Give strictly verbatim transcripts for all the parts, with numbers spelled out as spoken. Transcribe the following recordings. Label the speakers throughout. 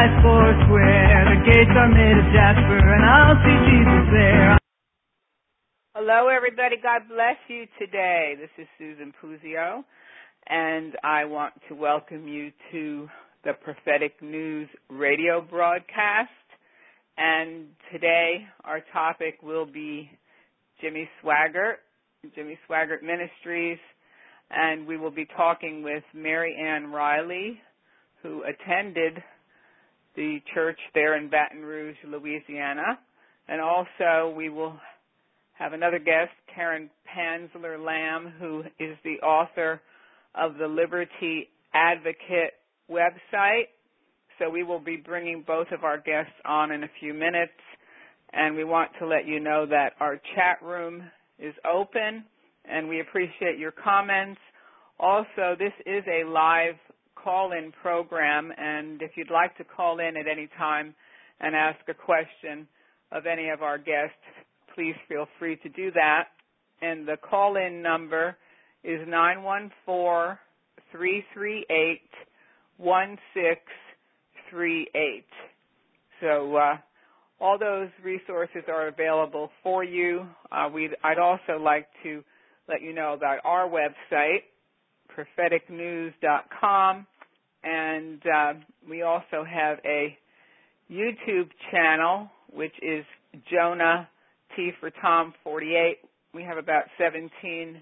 Speaker 1: life four square. The gates are made of jasper, and I'll see Jesus there.
Speaker 2: Hello, everybody. God bless you today. This is Susan Puzio, and I want to welcome you to the Prophetic News radio broadcast. And today our topic will be Jimmy Swaggart, Jimmy Swaggart Ministries, and we will be talking with Mary Ann Riley, who attended the church there in Baton Rouge, Louisiana. And also we will have another guest, Karen Panzler Lamb, who is the author of the Liberty Advocate website. So we will be bringing both of our guests on in a few minutes. And we want to let you know that our chat room is open, and we appreciate your comments. Also, this is a live call-in program, and if you'd like to call in at any time and ask a question of any of our guests, please feel free to do that. And the call-in number is nine one four, three three eight, one six three eight. So uh, all those resources are available for you. Uh, we'd, I'd also like to let you know about our website, prophetic news dot com. And uh, we also have a YouTube channel, which is Jonah T for Tom forty-eight. We have about seventeen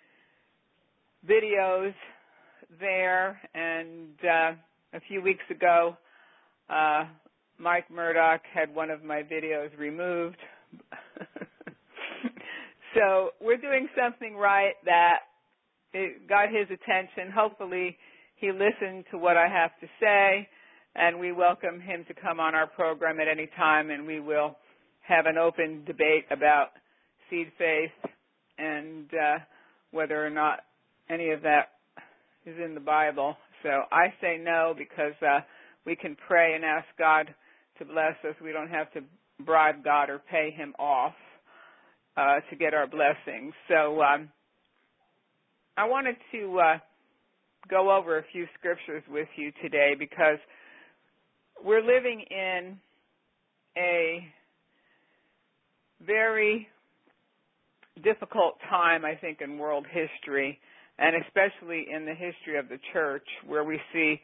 Speaker 2: videos there. And uh, a few weeks ago, uh, Mike Murdoch had one of my videos removed. So we're doing something right that it got his attention. Hopefully he listened to what I have to say, and we welcome him to come on our program at any time, and we will have an open debate about seed faith and uh, whether or not any of that is in the Bible. So I say no because uh, we can pray and ask God to bless us. We don't have to bribe God or pay him off uh, to get our blessings. So um, I wanted to uh, go over a few scriptures with you today because we're living in a very difficult time, I think, in world history, and especially in the history of the church, where we see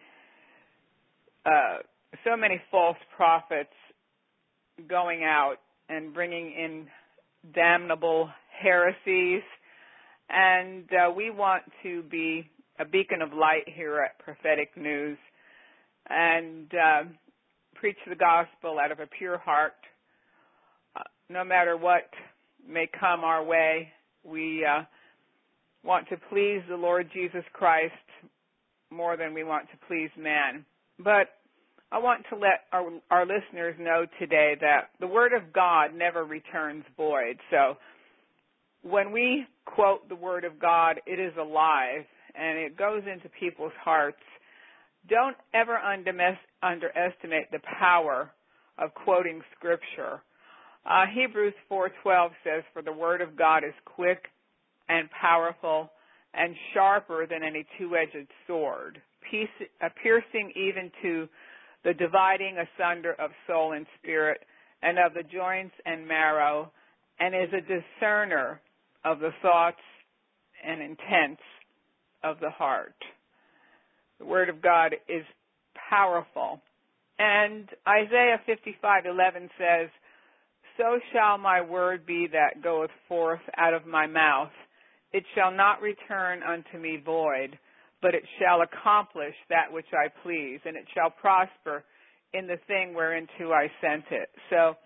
Speaker 2: uh, so many false prophets going out and bringing in damnable heresies. And uh, we want to be a beacon of light here at Prophetic News and uh, preach the gospel out of a pure heart. Uh, no matter what may come our way, we uh, want to please the Lord Jesus Christ more than we want to please man. But I want to let our, our listeners know today that the Word of God never returns void. So when we quote the Word of God, it is alive, and it goes into people's hearts. Don't ever underestimate the power of quoting Scripture. Uh, Hebrews four twelve says, "For the Word of God is quick and powerful and sharper than any two-edged sword, piece, uh, piercing even to the dividing asunder of soul and spirit and of the joints and marrow, and is a discerner of the thoughts and intents of the heart." The Word of God is powerful. And Isaiah fifty-five eleven says, "So shall my word be that goeth forth out of my mouth. It shall not return unto me void, but it shall accomplish that which I please, and it shall prosper in the thing whereinto I sent it." So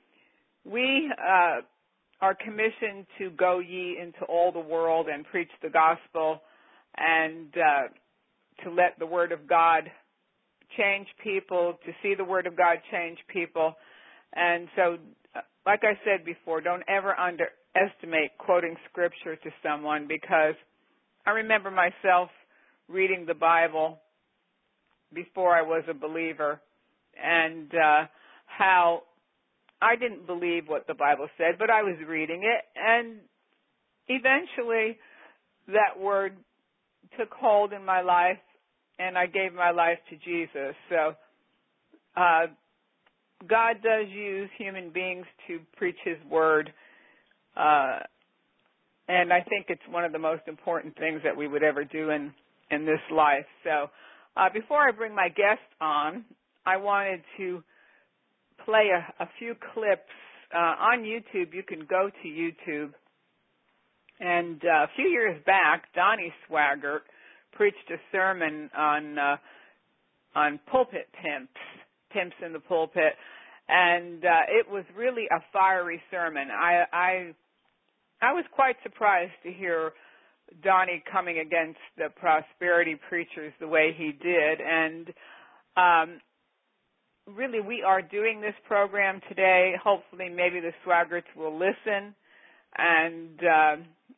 Speaker 2: we uh, are commissioned to go ye into all the world and preach the gospel and uh, to let the Word of God change people, to see the Word of God change people. And so, like I said before, don't ever underestimate quoting Scripture to someone, because I remember myself reading the Bible before I was a believer, and uh, how I didn't believe what the Bible said, but I was reading it, and eventually that word took hold in my life, and I gave my life to Jesus. So uh, God does use human beings to preach His Word, uh, and I think it's one of the most important things that we would ever do in, in this life. So uh, before I bring my guest on, I wanted to play a, a few clips uh, on YouTube. You can go to YouTube. And uh, a few years back, Donnie Swaggart preached a sermon on uh, on pulpit pimps, pimps in the pulpit, and uh, it was really a fiery sermon. I, I I was quite surprised to hear Donnie coming against the prosperity preachers the way he did, and um, really, we are doing this program today. Hopefully, maybe the Swaggarts will listen and uh,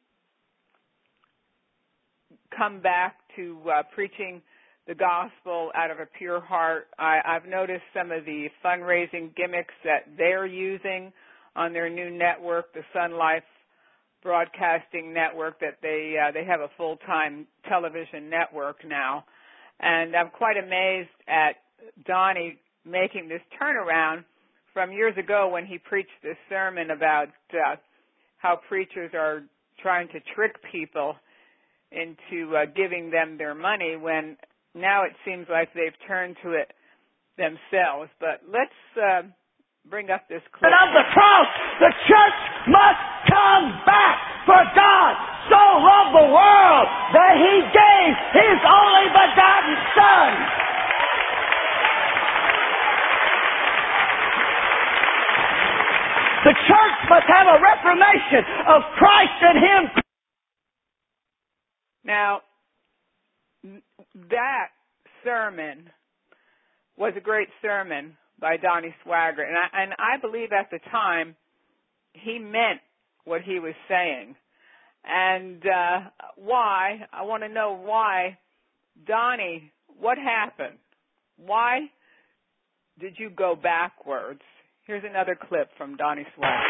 Speaker 2: come back to uh, preaching the gospel out of a pure heart. I, I've noticed some of the fundraising gimmicks that they're using on their new network, the Sun Life Broadcasting Network, that they uh, they have a full-time television network now. And I'm quite amazed at Donnie making this turnaround from years ago when he preached this sermon about uh, how preachers are trying to trick people into uh, giving them their money, when now it seems like they've turned to it themselves. But let's uh, bring up this clip.
Speaker 3: And of the cross, the church must come back, for God so loved the world that He gave His only begotten Son. The church must have a reformation of Christ and Him.
Speaker 2: Now, that sermon was a great sermon by Donnie Swaggart, and I, and I believe at the time he meant what he was saying. And uh, why? I want to know why. Donnie, what happened? Why did you go backwards? Here's another clip from Donnie Swaggart.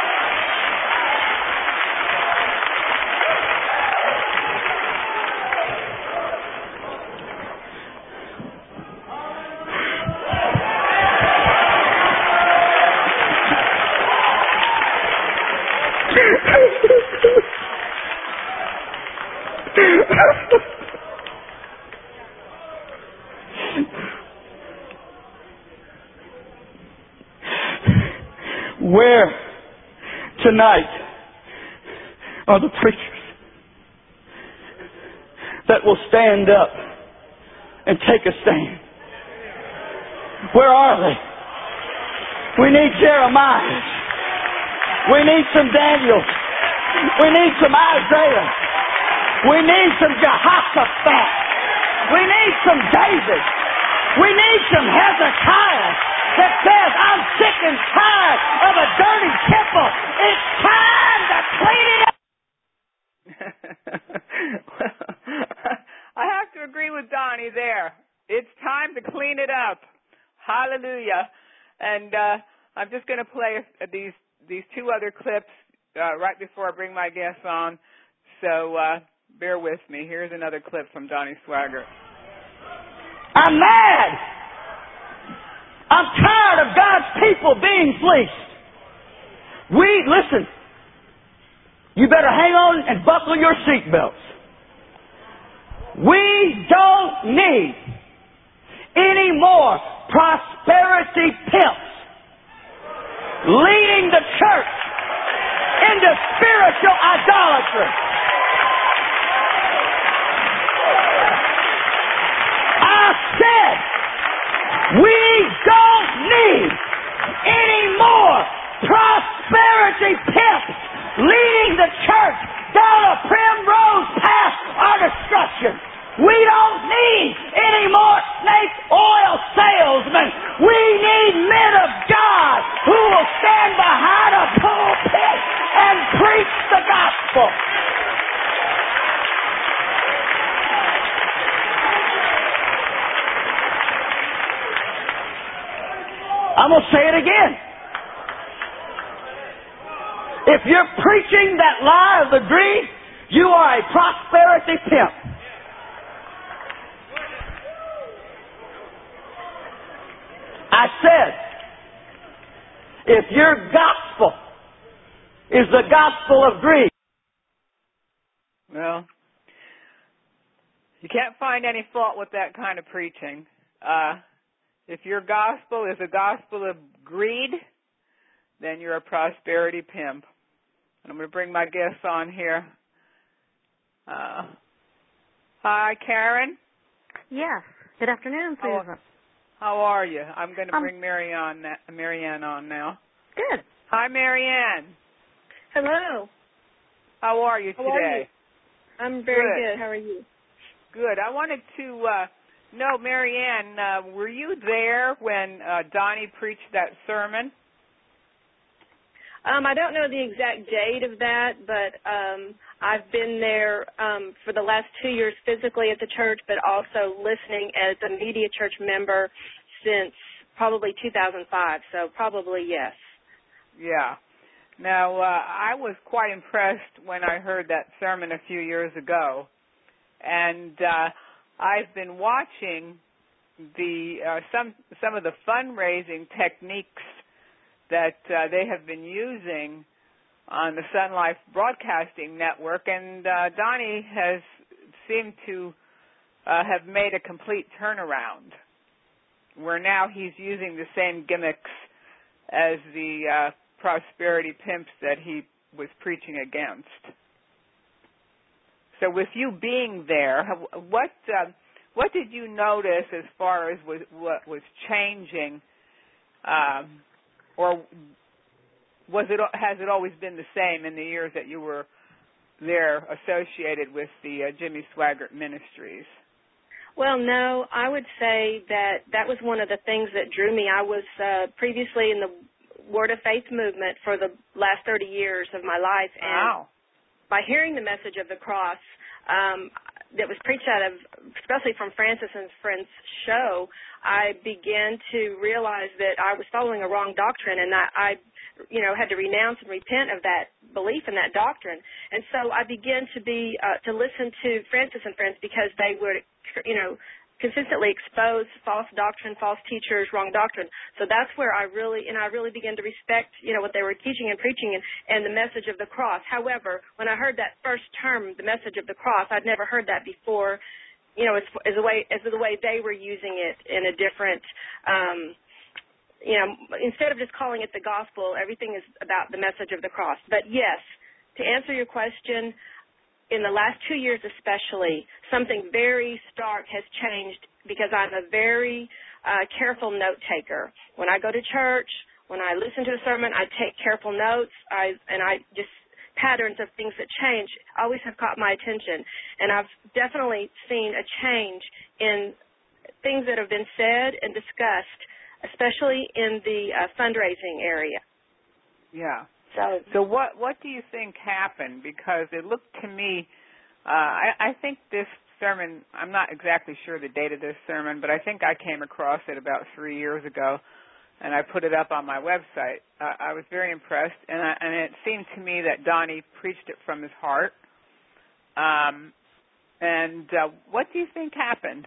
Speaker 3: Where tonight are the preachers that will stand up and take a stand? Where are they? We need Jeremiah. We need some Daniel. We need some Isaiah. We need some Jehoshaphat. We need some David. We need some Hezekiah that says, I'm sick and tired of a dirty temple. It's time to clean it up.
Speaker 2: Well, I have to agree with Donnie there. It's time to clean it up. Hallelujah. And uh, I'm just going to play these these two other clips uh, right before I bring my guests on. So uh, bear with me. Here's another clip from Donnie Swaggart.
Speaker 3: I'm mad. I'm tired of God's people being fleeced. We, listen, you better hang on and buckle your seatbelts. We don't need any more prosperity pimps leading the church into spiritual idolatry. I said, we don't need any more prosperity pimps leading the church down a primrose path of destruction. We don't need any more snake oil salesmen. We need men of God who will stand behind a pulpit and preach the gospel. I'm going to say it again. If you're preaching that lie of the greed, you are a prosperity pimp. I said, if your gospel is the gospel of greed,
Speaker 2: well, you can't find any fault with that kind of preaching. Uh, if your gospel is a gospel of greed, then you're a prosperity pimp. And I'm going to bring my guests on here. Uh, hi, Karen.
Speaker 4: Yes. Good afternoon, Susan.
Speaker 2: How, how are you? I'm going to
Speaker 4: Um,
Speaker 2: bring Marianne, Marianne on now.
Speaker 4: Good.
Speaker 2: Hi, Marianne.
Speaker 5: Hello.
Speaker 2: How are you
Speaker 5: How
Speaker 2: today?
Speaker 5: are you? I'm very
Speaker 2: Good.
Speaker 5: good. How are you?
Speaker 2: Good. I wanted to uh, know, Marianne, uh, were you there when uh, Donnie preached that sermon?
Speaker 5: Um, I don't know the exact date of that, but um, I've been there um, for the last two years physically at the church, but also listening as a media church member since probably two thousand five, so probably yes.
Speaker 2: Yeah. Now, uh, I was quite impressed when I heard that sermon a few years ago, and uh, I've been watching the uh, some some of the fundraising techniques that uh, they have been using on the Sun Life Broadcasting Network, and uh, Donnie has seemed to uh, have made a complete turnaround, where now he's using the same gimmicks as the uh, prosperity pimps that he was preaching against. So with you being there, what uh, what did you notice as far as was, what was changing, um, or was it has it always been the same in the years that you were there associated with the uh, Jimmy Swaggart Ministries?
Speaker 5: Well, no, I would say that that was one of the things that drew me. I was uh, previously in the Word of Faith movement for the last thirty years of my life, and
Speaker 2: Wow.
Speaker 5: by hearing the message of the cross um, that was preached out of, especially from Francis and Friends' show, I began to realize that I was following a wrong doctrine, and I, I, you know, had to renounce and repent of that belief in that doctrine. And so I began to be uh, to listen to Francis and Friends because they would, you know, consistently expose false doctrine, false teachers, wrong doctrine. So that's where I really, and I really began to respect, you know, what they were teaching and preaching and, and the message of the cross. However, when I heard that first term, the message of the cross, I'd never heard that before, you know, as, as a way, as the way they were using it in a different, um, you know, instead of just calling it the gospel, everything is about the message of the cross. But yes, to answer your question, in the last two years especially, something very stark has changed because I'm a very uh, careful note taker. When I go to church, when I listen to a sermon, I take careful notes, I, and I just patterns of things that change always have caught my attention. And I've definitely seen a change in things that have been said and discussed, especially in the uh, fundraising area.
Speaker 2: Yeah.
Speaker 5: So,
Speaker 2: so what what do you think happened? Because it looked to me, uh, I, I think this sermon, I'm not exactly sure the date of this sermon, but I think I came across it about three years ago, and I put it up on my website. Uh, I was very impressed, and, I, and it seemed to me that Donnie preached it from his heart. Um, and uh, what do you think happened?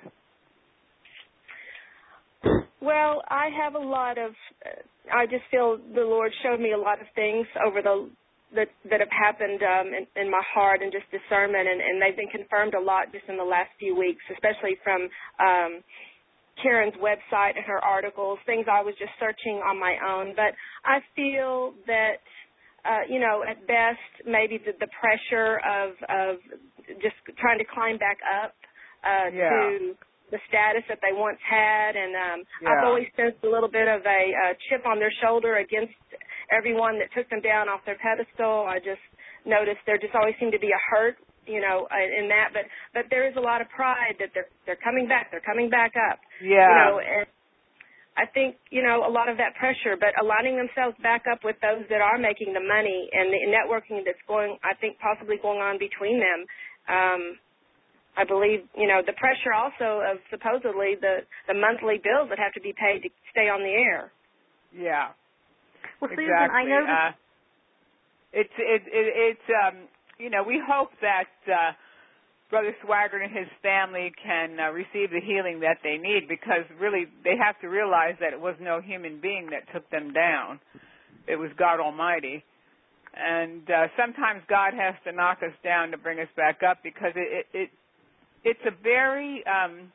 Speaker 5: Well, I have a lot of, uh, I just feel the Lord showed me a lot of things over the, that, that have happened um, in, in my heart and just discernment, and, and they've been confirmed a lot just in the last few weeks, especially from um, Karen's website and her articles, things I was just searching on my own. But I feel that, uh, you know, at best, maybe the, the pressure of, of just trying to climb back up uh,
Speaker 2: yeah.
Speaker 5: to the status that they once had, and um,
Speaker 2: yeah.
Speaker 5: I've always sensed a little bit of a uh, chip on their shoulder against everyone that took them down off their pedestal. I just noticed there just always seemed to be a hurt, you know, in that, but but there is a lot of pride that they're they're coming back, they're coming back up,
Speaker 2: yeah.
Speaker 5: you know, and I think, you know, a lot of that pressure, but aligning themselves back up with those that are making the money and the networking that's going, I think, possibly going on between them. Um, I believe, you know, the pressure also of supposedly the, the monthly bills that have to be paid to stay on the air.
Speaker 2: Yeah.
Speaker 4: Well,
Speaker 2: exactly.
Speaker 4: Susan, I noticed.
Speaker 2: Uh, it's, it, it, it's, um, you know, we hope that uh, Brother Swaggart and his family can uh, receive the healing that they need, because really they have to realize that it was no human being that took them down. It was God Almighty. And uh, sometimes God has to knock us down to bring us back up, because it, it, it it's a very, um,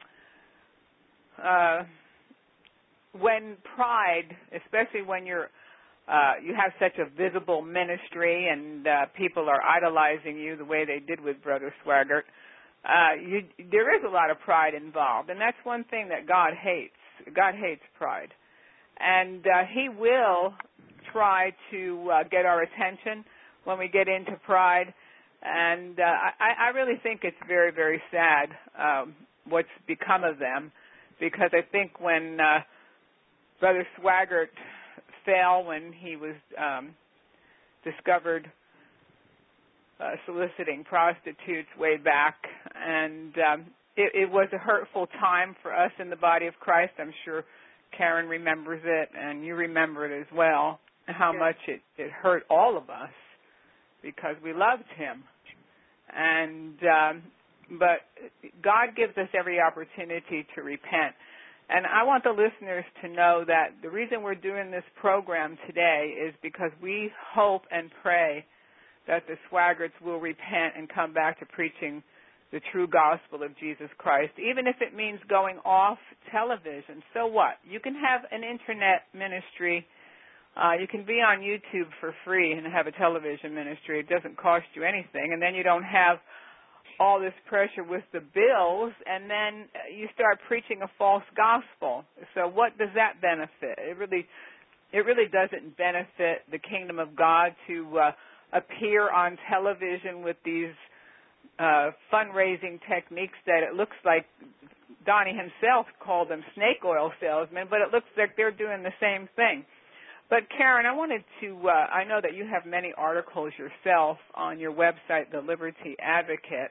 Speaker 2: uh, when pride, especially when you're Uh, you have such a visible ministry, and uh, people are idolizing you the way they did with Brother Swaggart. Uh, you, there is a lot of pride involved, and that's one thing that God hates. God hates pride. And uh, he will try to uh, get our attention when we get into pride. And uh, I, I really think it's very, very sad um, what's become of them, because I think when uh, Brother Swaggart fell, when he was um, discovered uh, soliciting prostitutes way back, and um, it, it was a hurtful time for us in the body of Christ. I'm sure Karen remembers it, and you remember it as well, how
Speaker 4: yes.
Speaker 2: much it, it hurt all of us, because we loved him. And um, but God gives us every opportunity to repent. And I want the listeners to know that the reason we're doing this program today is because we hope and pray that the Swaggarts will repent and come back to preaching the true gospel of Jesus Christ, even if it means going off television. So what? You can have an internet ministry. Uh, you can be on YouTube for free and have a television ministry. It doesn't cost you anything. And then you don't have all this pressure with the bills, and then you start preaching a false gospel. So what does that benefit? It really, it really doesn't benefit the kingdom of God to uh, appear on television with these uh, fundraising techniques that it looks like Donnie himself called them snake oil salesmen, but it looks like they're doing the same thing. But Karen, I wanted to, uh, I know that you have many articles yourself on your website, The Liberty Advocate.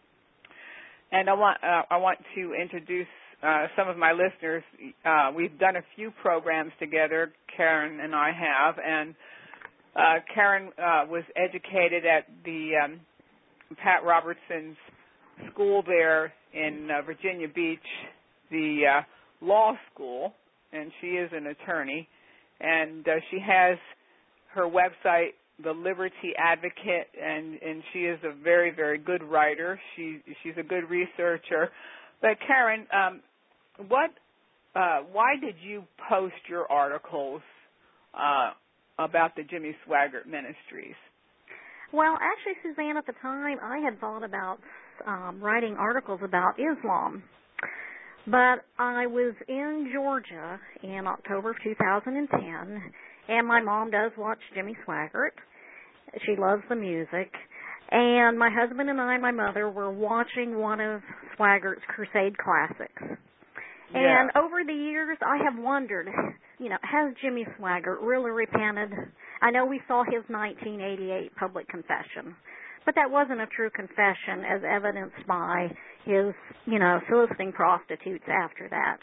Speaker 2: And I want uh, I want to introduce uh, some of my listeners. Uh, we've done a few programs together, Karen and I have, and uh, Karen uh, was educated at the um, Pat Robertson's school there in uh, Virginia Beach, the uh, law school, and she is an attorney, and uh, she has her website, The Liberty Advocate, and, and she is a very, very good writer. She she's a good researcher. But Karen, um, what? Uh, why did you post your articles uh, about the Jimmy Swaggart Ministries?
Speaker 4: Well, actually, Suzanne, at the time, I had thought about um, writing articles about Islam. But I was in Georgia in October of two thousand ten, and my mom does watch Jimmy Swaggart. She loves the music. And my husband and I, my mother, were watching one of Swaggart's Crusade Classics.
Speaker 2: Yeah.
Speaker 4: And over the years, I have wondered, you know, has Jimmy Swaggart really repented? I know we saw his nineteen eighty-eight public confession, but that wasn't a true confession as evidenced by his, you know, soliciting prostitutes after that.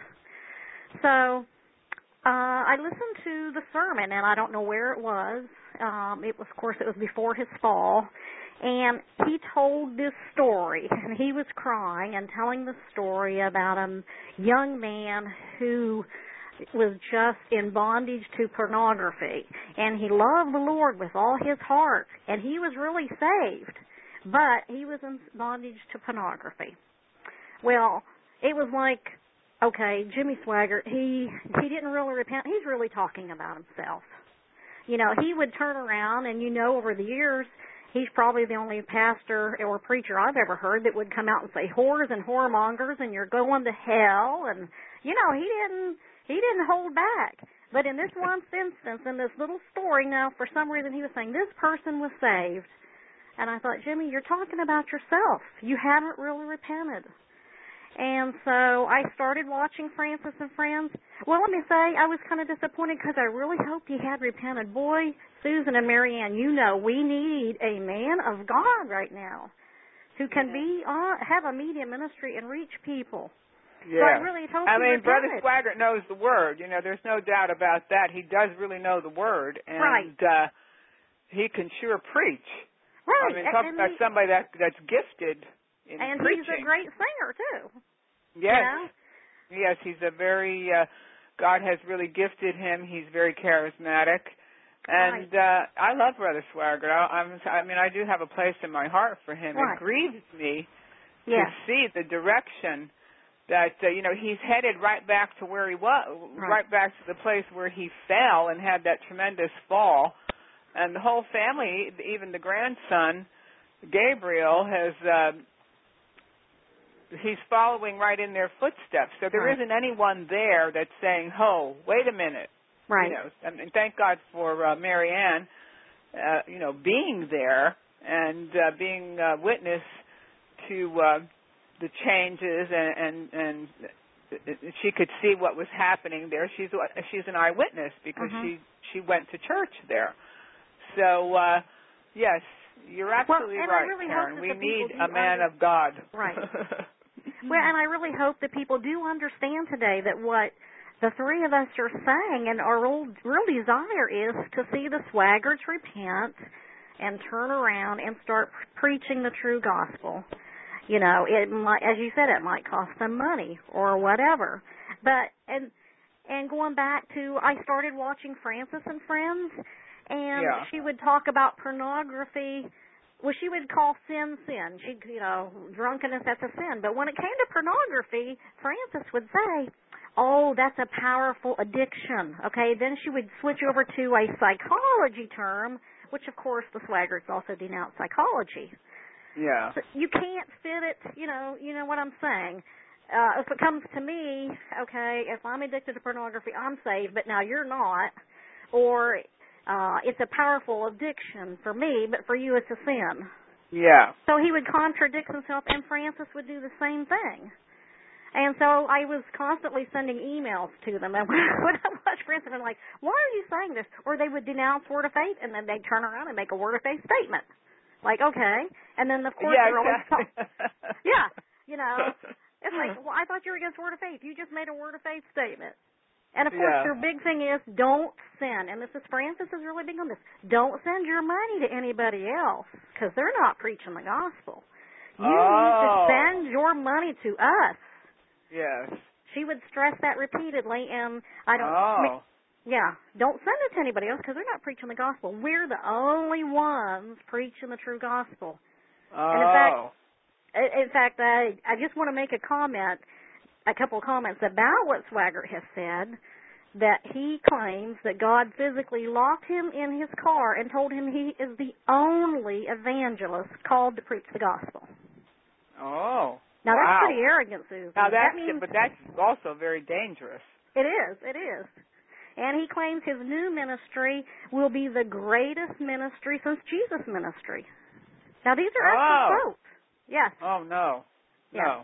Speaker 4: So uh, I listened to the sermon, and I don't know where it was. Um, it was, of course, it was before his fall, and he told this story, and he was crying and telling the story about a young man who was just in bondage to pornography, and he loved the Lord with all his heart, and he was really saved, but he was in bondage to pornography. Well, it was like, okay, Jimmy Swaggart, he he didn't really repent. He's really talking about himself. You know, he would turn around, and you know, over the years, he's probably the only pastor or preacher I've ever heard that would come out and say whores and whoremongers, and you're going to hell, and you know, he didn't he didn't hold back. But in this one instance, in this little story, now for some reason he was saying this person was saved, and I thought, Jimmy, you're talking about yourself. You haven't really repented. And so I started watching Francis and Friends. Well, let me say, I was kind of disappointed because I really hoped he had repented. Boy, Susan and Marianne, you know, we need a man of God right now who can be on, have a media ministry and reach people.
Speaker 2: Yeah.
Speaker 4: So I really hope
Speaker 2: I
Speaker 4: he
Speaker 2: mean, Brother
Speaker 4: repented.
Speaker 2: Swaggart knows the Word. You know, there's no doubt about that. He does really know the Word. And
Speaker 4: Right.
Speaker 2: uh, he can sure preach.
Speaker 4: Right.
Speaker 2: I mean, talk
Speaker 4: and
Speaker 2: about
Speaker 4: he,
Speaker 2: somebody that, that's gifted, in
Speaker 4: and
Speaker 2: preaching.
Speaker 4: he's a great singer too.
Speaker 2: Yes,
Speaker 4: you know?
Speaker 2: yes, he's a very. Uh, God has really gifted him. He's very charismatic, and
Speaker 4: right.
Speaker 2: uh, I love Brother Swaggart. I, I'm, I mean, I do have a place in my heart for him.
Speaker 4: Right.
Speaker 2: It grieves me
Speaker 4: yes.
Speaker 2: to see the direction that uh, you know he's headed right back to where he was,
Speaker 4: right.
Speaker 2: right back to the place where he fell and had that tremendous fall, and the whole family, even the grandson Gabriel, has. Uh, He's following right in their footsteps. So there
Speaker 4: right.
Speaker 2: isn't anyone there that's saying, "Oh, wait a minute."
Speaker 4: Right.
Speaker 2: You know, and, and thank God for uh, Mary Ann, uh, you know, being there and uh, being uh, witness to uh, the changes, and, and and she could see what was happening there. She's she's an eyewitness because
Speaker 4: mm-hmm.
Speaker 2: she she went to church there. So uh, yes, you're absolutely
Speaker 4: well,
Speaker 2: right,
Speaker 4: really
Speaker 2: Karen. We need
Speaker 4: a
Speaker 2: man
Speaker 4: under-
Speaker 2: of God.
Speaker 4: Right. Well, and I really hope that people do understand today that what the three of us are saying and our real, real desire is to see the Swaggarts repent and turn around and start preaching the true gospel. You know, it might, as you said, it might cost them money or whatever. But and and going back to, I started watching Frances and Friends, and
Speaker 2: yeah.
Speaker 4: she would talk about pornography. Well, she would call sin sin. She, you know, drunkenness, that's a sin. But when it came to pornography, Frances would say, oh, that's a powerful addiction. Okay, then she would switch over to a psychology term, which, of course, the Swaggarts also denounce psychology.
Speaker 2: Yeah.
Speaker 4: So you can't fit it, you know, you know what I'm saying. Uh, if it comes to me, okay, if I'm addicted to pornography, I'm saved, but now you're not. Or... Uh, it's a powerful addiction for me, but for you it's a sin.
Speaker 2: Yeah.
Speaker 4: So he would contradict himself, and Frances would do the same thing. And so I was constantly sending emails to them. And when I watched Frances, I'm like, why are you saying this? Or they would denounce Word of Faith, and then they'd turn around and make a Word of Faith statement. Like, okay. And then, of course,
Speaker 2: yeah,
Speaker 4: they're always
Speaker 2: exactly.
Speaker 4: talking. Yeah, you know. It's like, well, I thought you were against Word of Faith. You just made a Word of Faith statement. And, of course,
Speaker 2: yeah.
Speaker 4: their big thing is don't send. And this is Frances is really big on this. Don't send your money to anybody else because they're not preaching the gospel. You
Speaker 2: oh.
Speaker 4: need to send your money to us.
Speaker 2: Yes.
Speaker 4: She would stress that repeatedly, and I don't.
Speaker 2: Oh.
Speaker 4: Yeah, don't send it to anybody else because they're not preaching the gospel. We're the only ones preaching the true gospel.
Speaker 2: Oh.
Speaker 4: And in fact, in fact, I I just want to make a comment. A couple of comments about what Swaggart has said, that he claims that God physically locked him in his car and told him he is the only evangelist called to preach the gospel.
Speaker 2: Oh.
Speaker 4: Now,
Speaker 2: wow.
Speaker 4: that's pretty arrogant, Susan.
Speaker 2: Now, that's,
Speaker 4: that means,
Speaker 2: but that's also very dangerous.
Speaker 4: It is, it is. And he claims his new ministry will be the greatest ministry since Jesus' ministry. Now, these are actual
Speaker 2: oh.
Speaker 4: quotes. Yes.
Speaker 2: Oh, no.
Speaker 4: Yeah.
Speaker 2: No.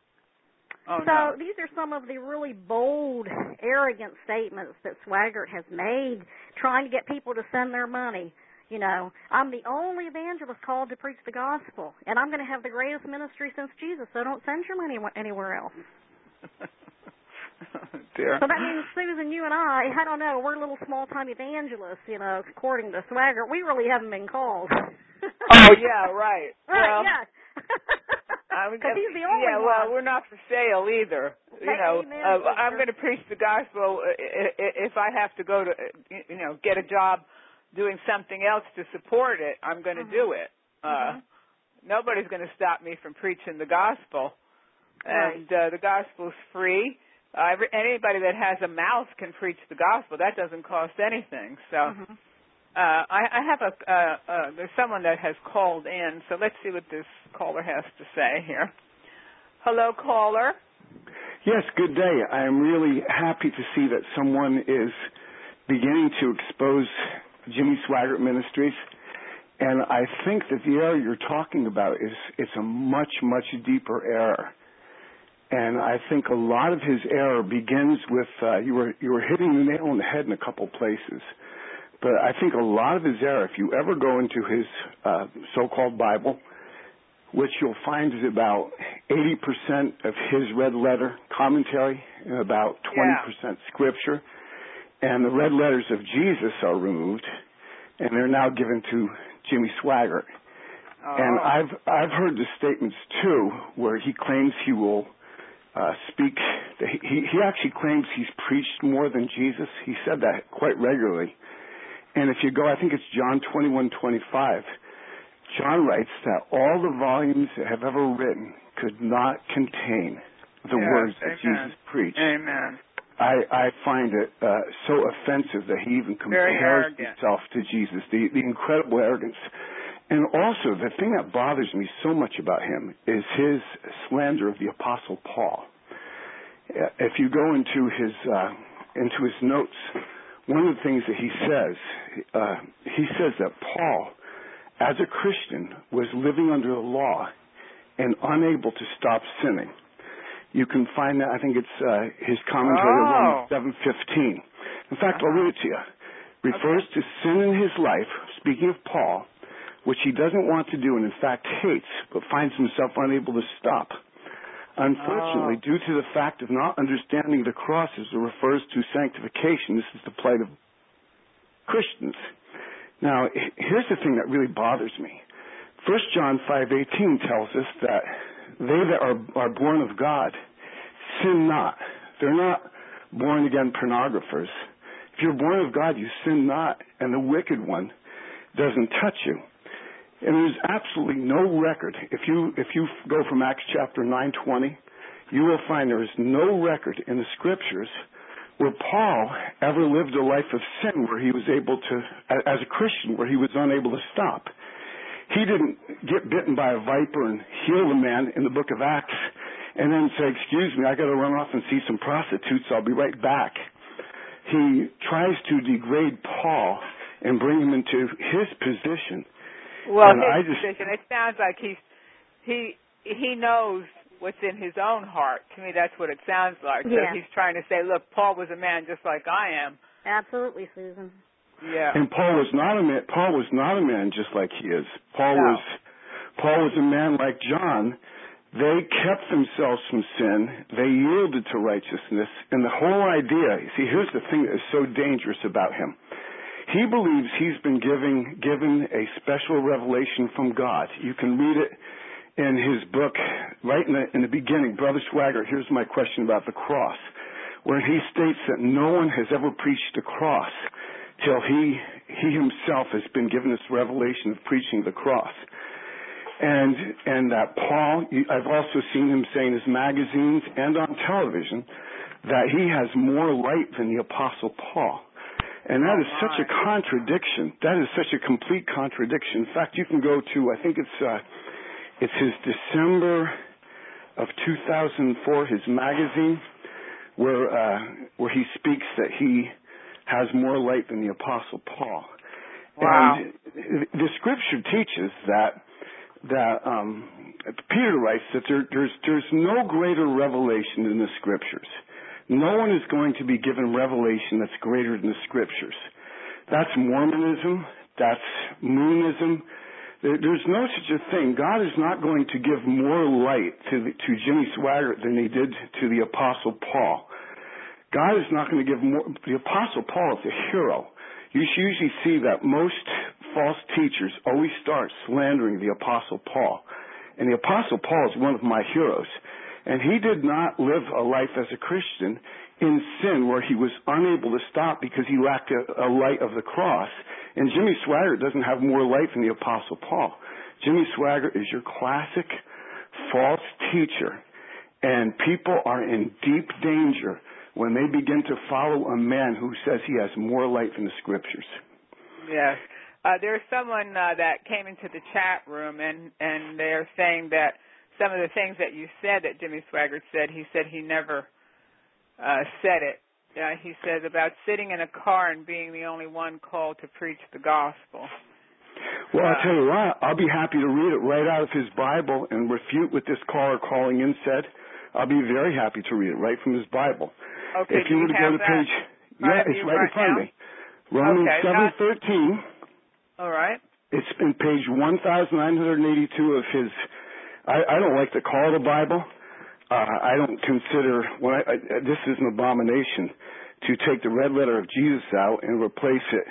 Speaker 2: Oh,
Speaker 4: so
Speaker 2: no.
Speaker 4: these are some of the really bold, arrogant statements that Swaggart has made, trying to get people to send their money. You know, I'm the only evangelist called to preach the gospel, and I'm going to have the greatest ministry since Jesus, so don't send your money anywhere else.
Speaker 2: Dear.
Speaker 4: So that means, Susan, you and I, I don't know, we're little small-time evangelists, you know, according to Swaggart. We really haven't been called.
Speaker 2: Oh, yeah, right.
Speaker 4: Right,
Speaker 2: well,
Speaker 4: yeah. Because he's the only
Speaker 2: yeah,
Speaker 4: one.
Speaker 2: well, we're not for sale either. You
Speaker 4: Hey,
Speaker 2: know,
Speaker 4: amen,
Speaker 2: uh,
Speaker 4: sister.
Speaker 2: I'm going to preach the gospel if I have to go to, you know, get a job doing something else to support it. I'm going to
Speaker 4: mm-hmm.
Speaker 2: do it. Uh,
Speaker 4: mm-hmm.
Speaker 2: Nobody's going to stop me from preaching the gospel,
Speaker 4: Right.
Speaker 2: and uh, the gospel's free. Uh, anybody that has a mouth can preach the gospel. That doesn't cost anything. So.
Speaker 4: Mm-hmm.
Speaker 2: Uh, I, I have a, uh, uh, there's someone that has called in, so let's see what this caller has to say here. Hello, caller.
Speaker 6: Yes, good day. I am really happy to see that someone is beginning to expose Jimmy Swaggart Ministries, and I think that the error you're talking about is it's a much, much deeper error. And I think a lot of his error begins with, uh, you were you were hitting the nail on the head in a couple places. But I think a lot of his error, if you ever go into his uh, so-called Bible, which you'll find is about eighty percent of his red letter commentary and about twenty percent yeah. scripture, and the red letters of Jesus are removed, and they're now given to Jimmy Swaggart.
Speaker 2: Oh.
Speaker 6: And I've I've heard the statements too, where he claims he will uh, speak. He he actually claims he's preached more than Jesus. He said that quite regularly. And if you go, I think it's John twenty-one twenty-five. John writes that all the volumes that have ever written could not contain the
Speaker 2: yes,
Speaker 6: words that
Speaker 2: amen.
Speaker 6: Jesus preached.
Speaker 2: Amen.
Speaker 6: I, I find it uh, so offensive that he even compares himself to Jesus, the, the incredible arrogance. And also, the thing that bothers me so much about him is his slander of the Apostle Paul. If you go into his uh, into his notes, one of the things that he says, uh, he says that Paul, as a Christian, was living under the law and unable to stop sinning. You can find that, I think it's uh, his commentary
Speaker 2: oh.
Speaker 6: on Romans seven fifteen. In fact, I'll read it to you. Refers okay. to sin in his life, speaking of Paul, which he doesn't want to do and in fact hates, but finds himself unable to stop. Unfortunately, oh. due to the fact of not understanding the cross as it refers to sanctification, this is the plight of Christians. Now, here's the thing that really bothers me. First John five eighteen tells us that they that are, are born of God sin not. They're not born-again pornographers. If you're born of God, you sin not, and the wicked one doesn't touch you. And there's absolutely no record. If you if you go from Acts chapter nine twenty, you will find there is no record in the Scriptures where Paul ever lived a life of sin where he was able to, as a Christian, where he was unable to stop. He didn't get bitten by a viper and heal the man in the book of Acts and then say, excuse me, I got to run off and see some prostitutes, I'll be right back. He tries to degrade Paul and bring him into his position.
Speaker 2: Well,
Speaker 6: and
Speaker 2: his
Speaker 6: I just,
Speaker 2: position, it sounds like he's, he he knows what's in his own heart. To me, that's what it sounds like.
Speaker 4: Yeah.
Speaker 2: So he's trying to say, look, Paul was a man just like I am.
Speaker 4: Absolutely, Susan.
Speaker 2: Yeah.
Speaker 6: And Paul was not a man. Paul was not a man just like he is. Paul
Speaker 2: no.
Speaker 6: was Paul was a man like John. They kept themselves from sin. They yielded to righteousness. And the whole idea, see, here's the thing that is so dangerous about him. He believes he's been giving, given a special revelation from God. You can read it in his book right in the, in the beginning. Brother Swaggart, here's my question about the cross, where he states that no one has ever preached the cross till he he himself has been given this revelation of preaching the cross. And and that Paul, I've also seen him say in his magazines and on television that he has more light than the Apostle Paul. And that is such a contradiction. That is such a complete contradiction. In fact, you can go to, I think it's uh, it's his December of two thousand four, his magazine, where uh, where he speaks that he has more light than the Apostle Paul.
Speaker 2: Wow.
Speaker 6: And the Scripture teaches that that um, Peter writes that there, there's there's no greater revelation than the Scriptures. No one is going to be given revelation that's greater than the Scriptures. That's Mormonism. That's Moonism. There, there's no such a thing. God is not going to give more light to the, to Jimmy Swaggart than he did to the Apostle Paul. God is not going to give more. The Apostle Paul is a hero. You usually see that most false teachers always start slandering the Apostle Paul. And the Apostle Paul is one of my heroes. And he did not live a life as a Christian in sin where he was unable to stop because he lacked a, a light of the cross. And Jimmy Swaggart doesn't have more light than the Apostle Paul. Jimmy Swaggart is your classic false teacher. And people are in deep danger when they begin to follow a man who says he has more light than the Scriptures.
Speaker 2: Yes. Uh, there's someone uh, that came into the chat room, and, and they're saying that some of the things that you said that Jimmy Swaggart said, he said he never uh, said it. Uh, he says about sitting in a car and being the only one called to preach the gospel.
Speaker 6: Well,
Speaker 2: uh,
Speaker 6: I'll tell you what, I'll be happy to read it right out of his Bible and refute what this caller calling in said. I'll be very happy to read it right from his Bible.
Speaker 2: Okay,
Speaker 6: if you were to go to
Speaker 2: that
Speaker 6: page, yeah, it's right, right in front now? of me. Romans
Speaker 2: okay,
Speaker 6: seven thirteen.
Speaker 2: All right.
Speaker 6: It's in page one thousand nine hundred eighty-two of his. I, I don't like to call it a Bible. Uh, I don't consider when I, I, this is an abomination to take the red letter of Jesus out and replace it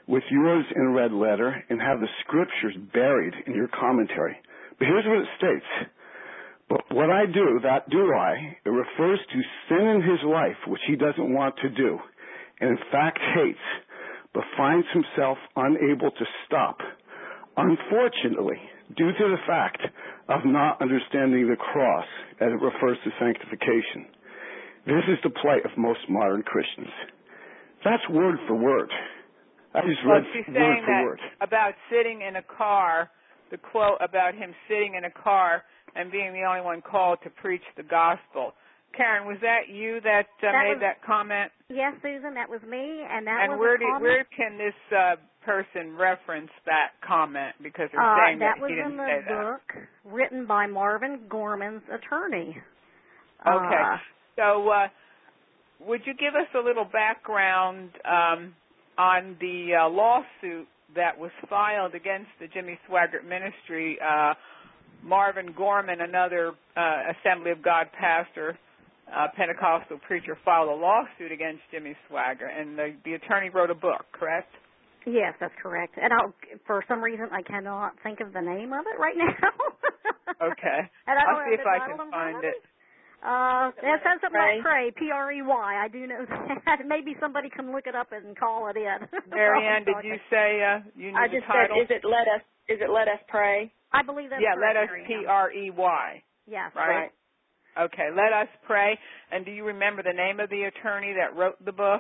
Speaker 6: with yours in red letter and have the scriptures buried in your commentary. But here's what it states. But what I do, that do I, it refers to sin in his life, which he doesn't want to do, and in fact hates, but finds himself unable to stop. Unfortunately, due to the fact of not understanding the cross as it refers to sanctification. This is the plight of most modern Christians. That's word for word. I just
Speaker 2: well,
Speaker 6: read
Speaker 2: she's
Speaker 6: word
Speaker 2: saying
Speaker 6: for
Speaker 2: that
Speaker 6: word.
Speaker 2: About sitting in a car, the quote about him sitting in a car and being the only one called to preach the gospel. Karen, was that you that, uh,
Speaker 4: that
Speaker 2: made
Speaker 4: was,
Speaker 2: that comment?
Speaker 4: Yes, Susan, that was me, and that
Speaker 2: and
Speaker 4: was
Speaker 2: where
Speaker 4: a
Speaker 2: do,
Speaker 4: comment.
Speaker 2: where can this uh, person reference that comment? Because they're
Speaker 4: uh,
Speaker 2: saying
Speaker 4: that,
Speaker 2: that,
Speaker 4: was
Speaker 2: he didn't
Speaker 4: in the
Speaker 2: say
Speaker 4: book written by Marvin Gorman's attorney.
Speaker 2: that. Okay.
Speaker 4: Uh,
Speaker 2: so uh, would you give us a little background um, on the uh, lawsuit that was filed against the Jimmy Swaggart Ministry? Uh, Marvin Gorman, another uh, Assembly of God pastor, uh, Pentecostal preacher, filed a lawsuit against Jimmy Swaggart, and the, the attorney wrote a book, correct?
Speaker 4: Yes, that's correct. And I'll, for some reason, I cannot think of the name of it right now.
Speaker 2: Okay.
Speaker 4: And I don't
Speaker 2: I'll see
Speaker 4: have
Speaker 2: if
Speaker 4: the
Speaker 2: I
Speaker 4: title
Speaker 2: can
Speaker 4: in front
Speaker 2: find
Speaker 4: of
Speaker 2: it.
Speaker 4: me. Uh, it says something
Speaker 5: Pray.
Speaker 4: like pray, P R E Y. I do know that. Maybe somebody can look it up and call it in.
Speaker 2: Marianne, did you say uh, you knew
Speaker 5: I
Speaker 2: the
Speaker 5: just said,
Speaker 2: title?
Speaker 5: is it let us? Is it let us pray?
Speaker 4: I believe that's
Speaker 2: yeah,
Speaker 4: correct,
Speaker 2: let us
Speaker 4: Marianne.
Speaker 2: P R E Y.
Speaker 4: Yes,
Speaker 2: Right? Okay, let us pray. And do you remember the name of the attorney that wrote the book?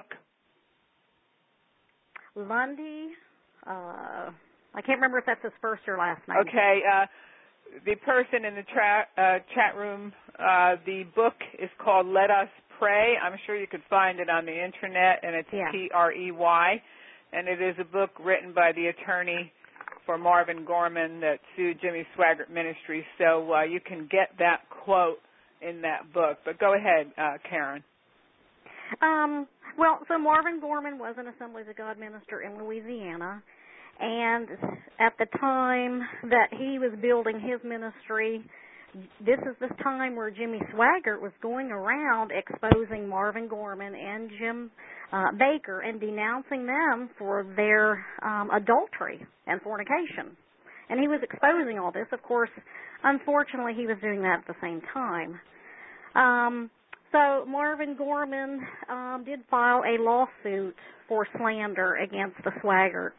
Speaker 4: Lundy. Uh, I can't remember if that's his first or last name.
Speaker 2: Okay, uh, the person in the tra- uh, chat room, uh, the book is called Let Us Pray. I'm sure you could find it on the internet, and it's
Speaker 4: Yeah.
Speaker 2: P R E Y. And it is a book written by the attorney for Marvin Gorman that sued Jimmy Swaggart Ministries. So uh, you can get that quote in that book. But go ahead, uh, Karen.
Speaker 4: Um, well, so Marvin Gorman was an Assemblies of God minister in Louisiana, and at the time that he was building his ministry, this is the time where Jimmy Swaggart was going around exposing Marvin Gorman and Jim uh, Baker and denouncing them for their um, adultery and fornication. And he was exposing all this. Of course, unfortunately, he was doing that at the same time. Um, so Marvin Gorman um, did file a lawsuit for slander against the Swaggarts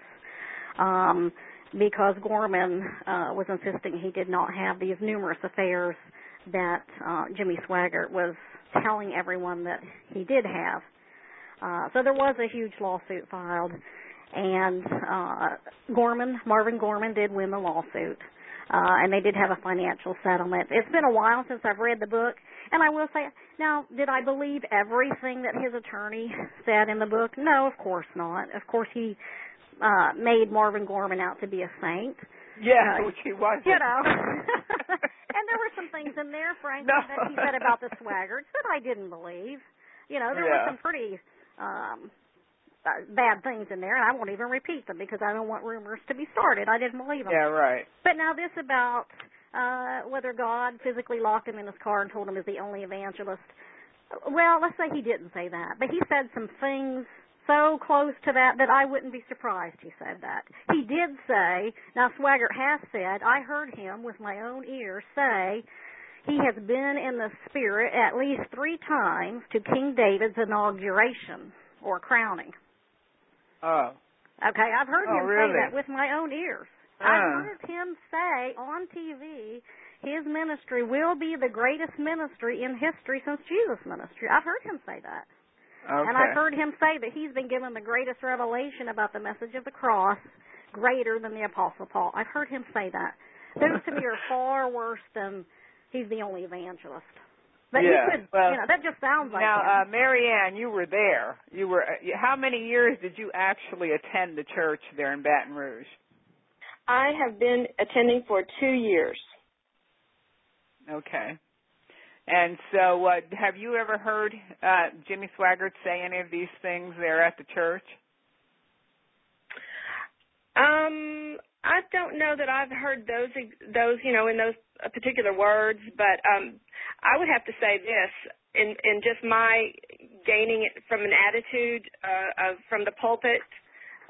Speaker 4: um, because Gorman uh, was insisting he did not have these numerous affairs that uh, Jimmy Swaggart was telling everyone that he did have. Uh, so there was a huge lawsuit filed, and uh, Gorman, Marvin Gorman did win the lawsuit, uh, and they did have a financial settlement. It's been a while since I've read the book, and I will say, now, did I believe everything that his attorney said in the book? No, of course not. Of course, he uh, made Marvin Gorman out to be a saint.
Speaker 2: Yeah,
Speaker 4: uh,
Speaker 2: which he wasn't.
Speaker 4: You know. And there were some things in there, frankly,
Speaker 2: No.
Speaker 4: that he said about the Swaggarts that I didn't believe. You know, there
Speaker 2: Yeah.
Speaker 4: were some pretty um, uh, bad things in there, and I won't even repeat them because I don't want rumors to be started. I didn't believe them.
Speaker 2: Yeah, right.
Speaker 4: But now this about uh, whether God physically locked him in his car and told him he's the only evangelist. Well, let's say he didn't say that, but he said some things so close to that that I wouldn't be surprised he said that. He did say, now Swaggart has said, I heard him with my own ears say he has been in the Spirit at least three times to King David's inauguration or crowning.
Speaker 2: Oh.
Speaker 4: Okay, I've heard
Speaker 2: Oh,
Speaker 4: him
Speaker 2: really?
Speaker 4: say that with my own ears.
Speaker 2: Uh.
Speaker 4: I've heard him say on T V his ministry will be the greatest ministry in history since Jesus' ministry. I've heard him say that.
Speaker 2: Okay.
Speaker 4: And I've heard him say that he's been given the greatest revelation about the message of the cross, greater than the Apostle Paul. I've heard him say that. Those to me are far worse than he's the only evangelist. But
Speaker 2: yeah,
Speaker 4: he could,
Speaker 2: well,
Speaker 4: you know, that just sounds like
Speaker 2: now,
Speaker 4: him.
Speaker 2: uh, Marianne, you were there. You were. Uh, how many years did you actually attend the church there in Baton Rouge?
Speaker 5: I have been attending for two years.
Speaker 2: Okay. And so, uh, have you ever heard uh, Jimmy Swaggart say any of these things there at the church?
Speaker 5: Um, I don't know that I've heard those, those you know, in those particular words, but um, I would have to say this, in, in just my gaining it from an attitude uh, of from the pulpit,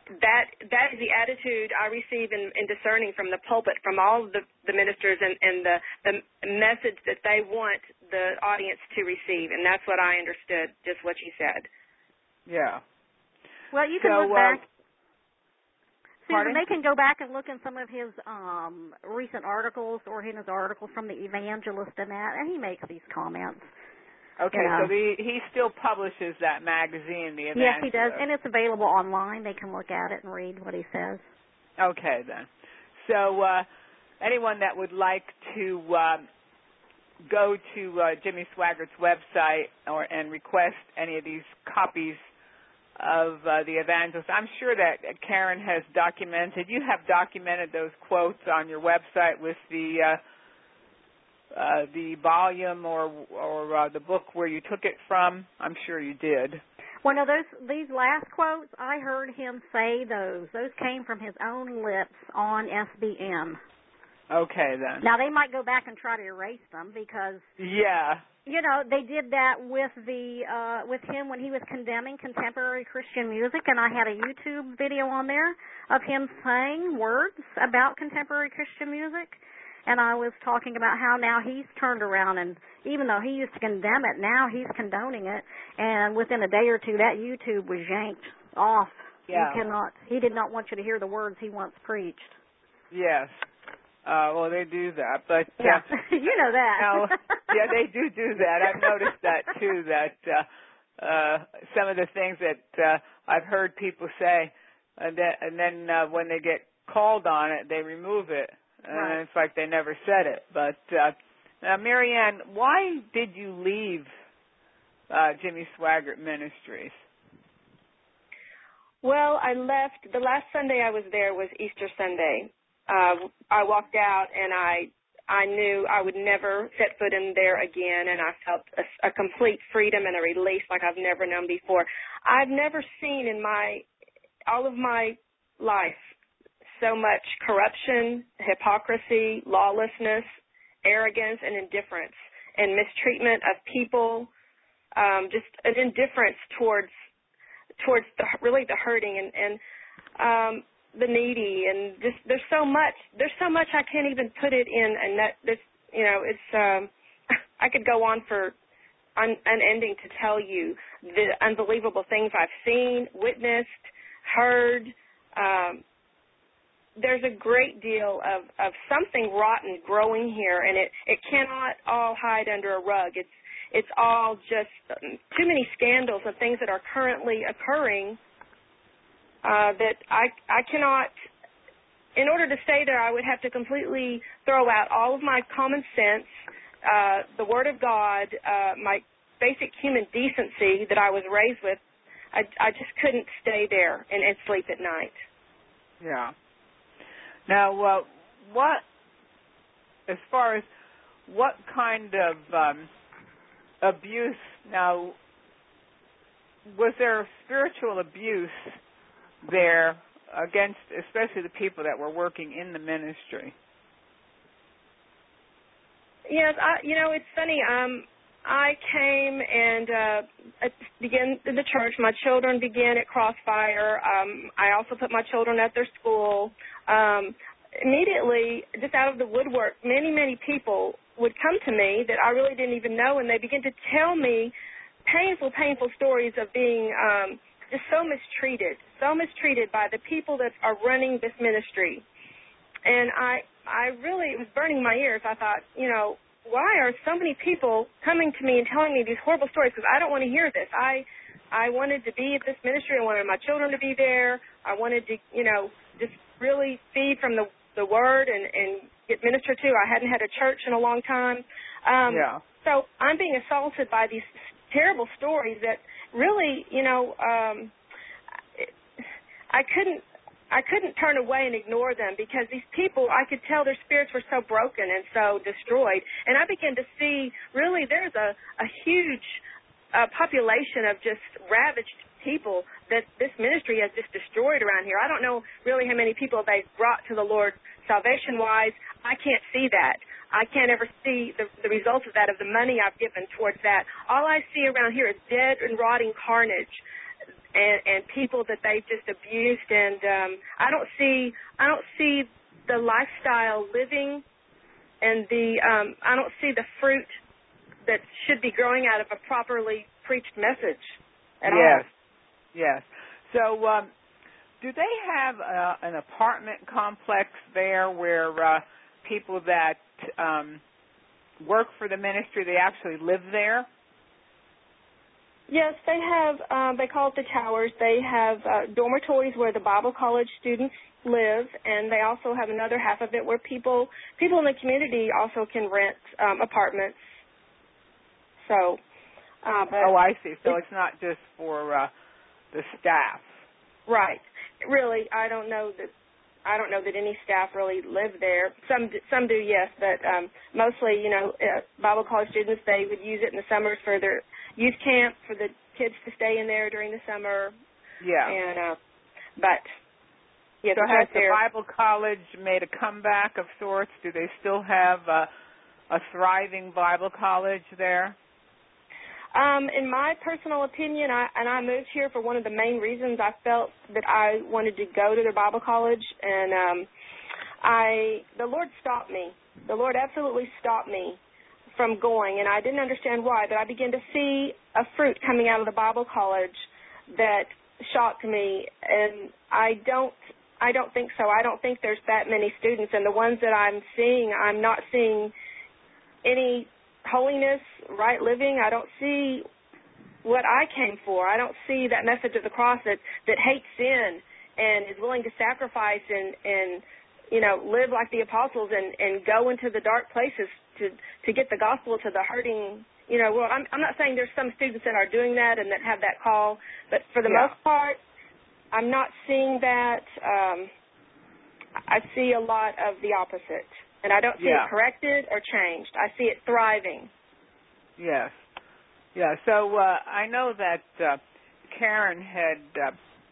Speaker 5: that that is the attitude I receive in, in discerning from the pulpit, from all of the, the ministers, and, and the, the message that they want the audience to receive. And that's what I understood, just what you said.
Speaker 2: Yeah.
Speaker 4: Well, you can
Speaker 2: so,
Speaker 4: look
Speaker 2: uh,
Speaker 4: back.
Speaker 2: pardon?
Speaker 4: Susan, they can go back and look in some of his um, recent articles or in his articles from the Evangelist and that, and he makes these comments.
Speaker 2: Okay,
Speaker 4: you know.
Speaker 2: so the, he still publishes that magazine, the Evangelist.
Speaker 4: Yes, he does, and it's available online. They can look at it and read what he says.
Speaker 2: Okay, then. So uh, anyone that would like to uh, go to uh, Jimmy Swaggart's website or and request any of these copies of uh, the Evangelist, I'm sure that Karen has documented. You have documented those quotes on your website with the uh, uh, the volume or or uh, the book where you took it from. I'm sure you did.
Speaker 4: Well, no, those these last quotes, I heard him say those. Those came from his own lips on S B N.
Speaker 2: Okay, then.
Speaker 4: Now, they might go back and try to erase them because,
Speaker 2: yeah,
Speaker 4: you know, they did that with the uh, with him when he was condemning contemporary Christian music, and I had a YouTube video on there of him saying words about contemporary Christian music, and I was talking about how now he's turned around, and even though he used to condemn it, now he's condoning it, and within a day or two, that YouTube was yanked off.
Speaker 2: Yeah.
Speaker 4: You cannot. He did not want you to hear the words he once preached.
Speaker 2: Yes. Uh, well, they do that, but
Speaker 4: yeah,
Speaker 2: uh,
Speaker 4: you know that.
Speaker 2: now, yeah, they do do that. I've noticed that too. That uh, uh, some of the things that uh, I've heard people say, and then, and then uh, when they get called on it, they remove it, and
Speaker 4: Right.
Speaker 2: it's like they never said it. But uh, now, Marianne, why did you leave uh, Jimmy Swaggart Ministries?
Speaker 5: Well, I left, the last Sunday I was there was Easter Sunday. Uh, I walked out and I I knew I would never set foot in there again, and I felt a, a complete freedom and a release like I've never known before. I've never seen in my all of my life so much corruption, hypocrisy, lawlessness, arrogance, and indifference, and mistreatment of people, um, just an indifference towards towards the, really the hurting and, and um, the needy, and just there's so much there's so much I can't even put it in, and that this you know it's um, I could go on for un, unending to tell you the unbelievable things I've seen, witnessed, heard. Um, there's a great deal of, of something rotten growing here, and it, it cannot all hide under a rug. It's it's all just too many scandals and things that are currently occurring. Uh, that I I cannot, in order to stay there, I would have to completely throw out all of my common sense, uh, the Word of God, uh, my basic human decency that I was raised with. I, I just couldn't stay there and, and sleep at night.
Speaker 2: Yeah. Now, uh, what, as far as what kind of um, abuse, now, was there spiritual abuse there against especially the people that were working in the ministry?
Speaker 5: Yes, I, you know, it's funny. Um, I came and uh, began the church. My children began at Crossfire. Um, I also put my children at their school. Um, immediately, just out of the woodwork, many, many people would come to me that I really didn't even know, and they began to tell me painful, painful stories of being um, just so mistreated, so mistreated by the people that are running this ministry. And I, I really, it was burning my ears. I thought, you know, why are so many people coming to me and telling me these horrible stories? Because I don't want to hear this. I, I wanted to be at this ministry. I wanted my children to be there. I wanted to, you know, just really feed from the, the Word and, and get ministered to. I hadn't had a church in a long time. Um,
Speaker 2: yeah.
Speaker 5: So I'm being assaulted by these terrible stories that really, you know, um, I couldn't I couldn't turn away and ignore them because these people, I could tell their spirits were so broken and so destroyed. And I began to see really there's a, a huge uh, population of just ravaged people that this ministry has just destroyed around here. I don't know really how many people they've brought to the Lord salvation-wise. I can't see that. I can't ever see the, the results of that, of the money I've given towards that. All I see around here is dead and rotting carnage. and and people that they've just abused. And um, I don't see I don't see the lifestyle living, and the um, I don't see the fruit that should be growing out of a properly preached message at all.
Speaker 2: Yes, yes. So, um, do they have uh, an apartment complex there where uh, people that um, work for the ministry, they actually live there?
Speaker 5: Yes, they have. Um, they call it the towers. They have uh, dormitories where the Bible college students live, and they also have another half of it where people people in the community also can rent um, apartments. So, uh, but
Speaker 2: oh, I see. So it's, it's not just for uh, the staff,
Speaker 5: right? Really, I don't know that. I don't know that any staff really live there. Some some do, yes, but um, mostly, you know, uh, Bible college students, they would use it in the summers for their youth camp, for the kids to stay in there during the summer.
Speaker 2: Yeah.
Speaker 5: And uh, but yeah,
Speaker 2: so has the
Speaker 5: there.
Speaker 2: Bible college made a comeback of sorts? Do they still have a, a thriving Bible college there?
Speaker 5: Um, in my personal opinion, I, and I moved here for one of the main reasons I felt that I wanted to go to the Bible college, and um, I the Lord stopped me. The Lord absolutely stopped me from going, and I didn't understand why, but I began to see a fruit coming out of the Bible college that shocked me, and I don't I don't think so. I don't think there's that many students, and the ones that I'm seeing, I'm not seeing any holiness, right living. I don't see what I came for. I don't see that message of the cross that, that hates sin and is willing to sacrifice and, and you know, live like the apostles and, and go into the dark places to, to get the gospel to the hurting. You know, well, I'm, I'm not saying there's some students that are doing that and that have that call, but for the
Speaker 2: yeah.
Speaker 5: most part, I'm not seeing that. Um, I see a lot of the opposite. And I don't see
Speaker 2: yeah.
Speaker 5: it corrected or changed. I see it thriving.
Speaker 2: Yes. Yeah, so uh, I know that uh, Karen had uh,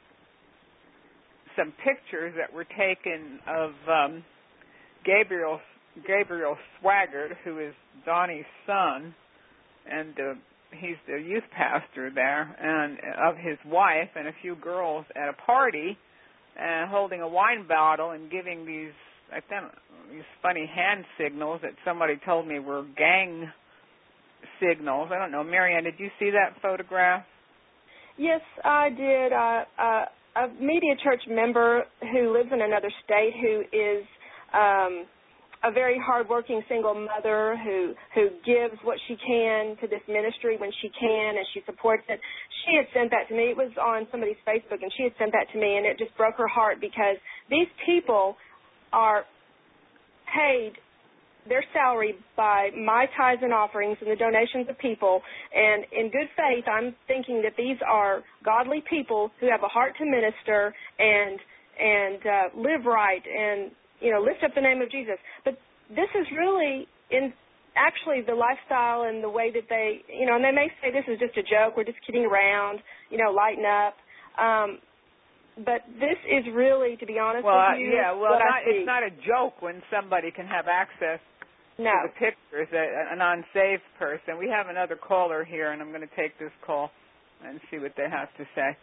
Speaker 2: some pictures that were taken of um, Gabriel Gabriel Swaggart, who is Donnie's son, and uh, he's the youth pastor there, and of his wife and a few girls at a party, uh, holding a wine bottle and giving these I think these funny hand signals that somebody told me were gang signals. I don't know. Marianne, did you see that photograph?
Speaker 5: Yes, I did. Uh, uh, a Media Church member who lives in another state who is um, a very hardworking single mother who, who gives what she can to this ministry when she can and she supports it. She had sent that to me. It was on somebody's Facebook, and she had sent that to me, and it just broke her heart because these people are paid their salary by my tithes and offerings and the donations of people. And in good faith, I'm thinking that these are godly people who have a heart to minister and and uh, live right and, you know, lift up the name of Jesus. But this is really in actually the lifestyle and the way that they, you know, and they may say this is just a joke, we're just kidding around, you know, lighten up. Um, But this is really, to be honest
Speaker 2: well,
Speaker 5: with you,
Speaker 2: uh, yeah, well,
Speaker 5: what
Speaker 2: not,
Speaker 5: I see.
Speaker 2: it's not a joke when somebody can have access
Speaker 5: no.
Speaker 2: to the pictures, a, an unsaved person. We have another caller here, and I'm going to take this call and see what they have to say.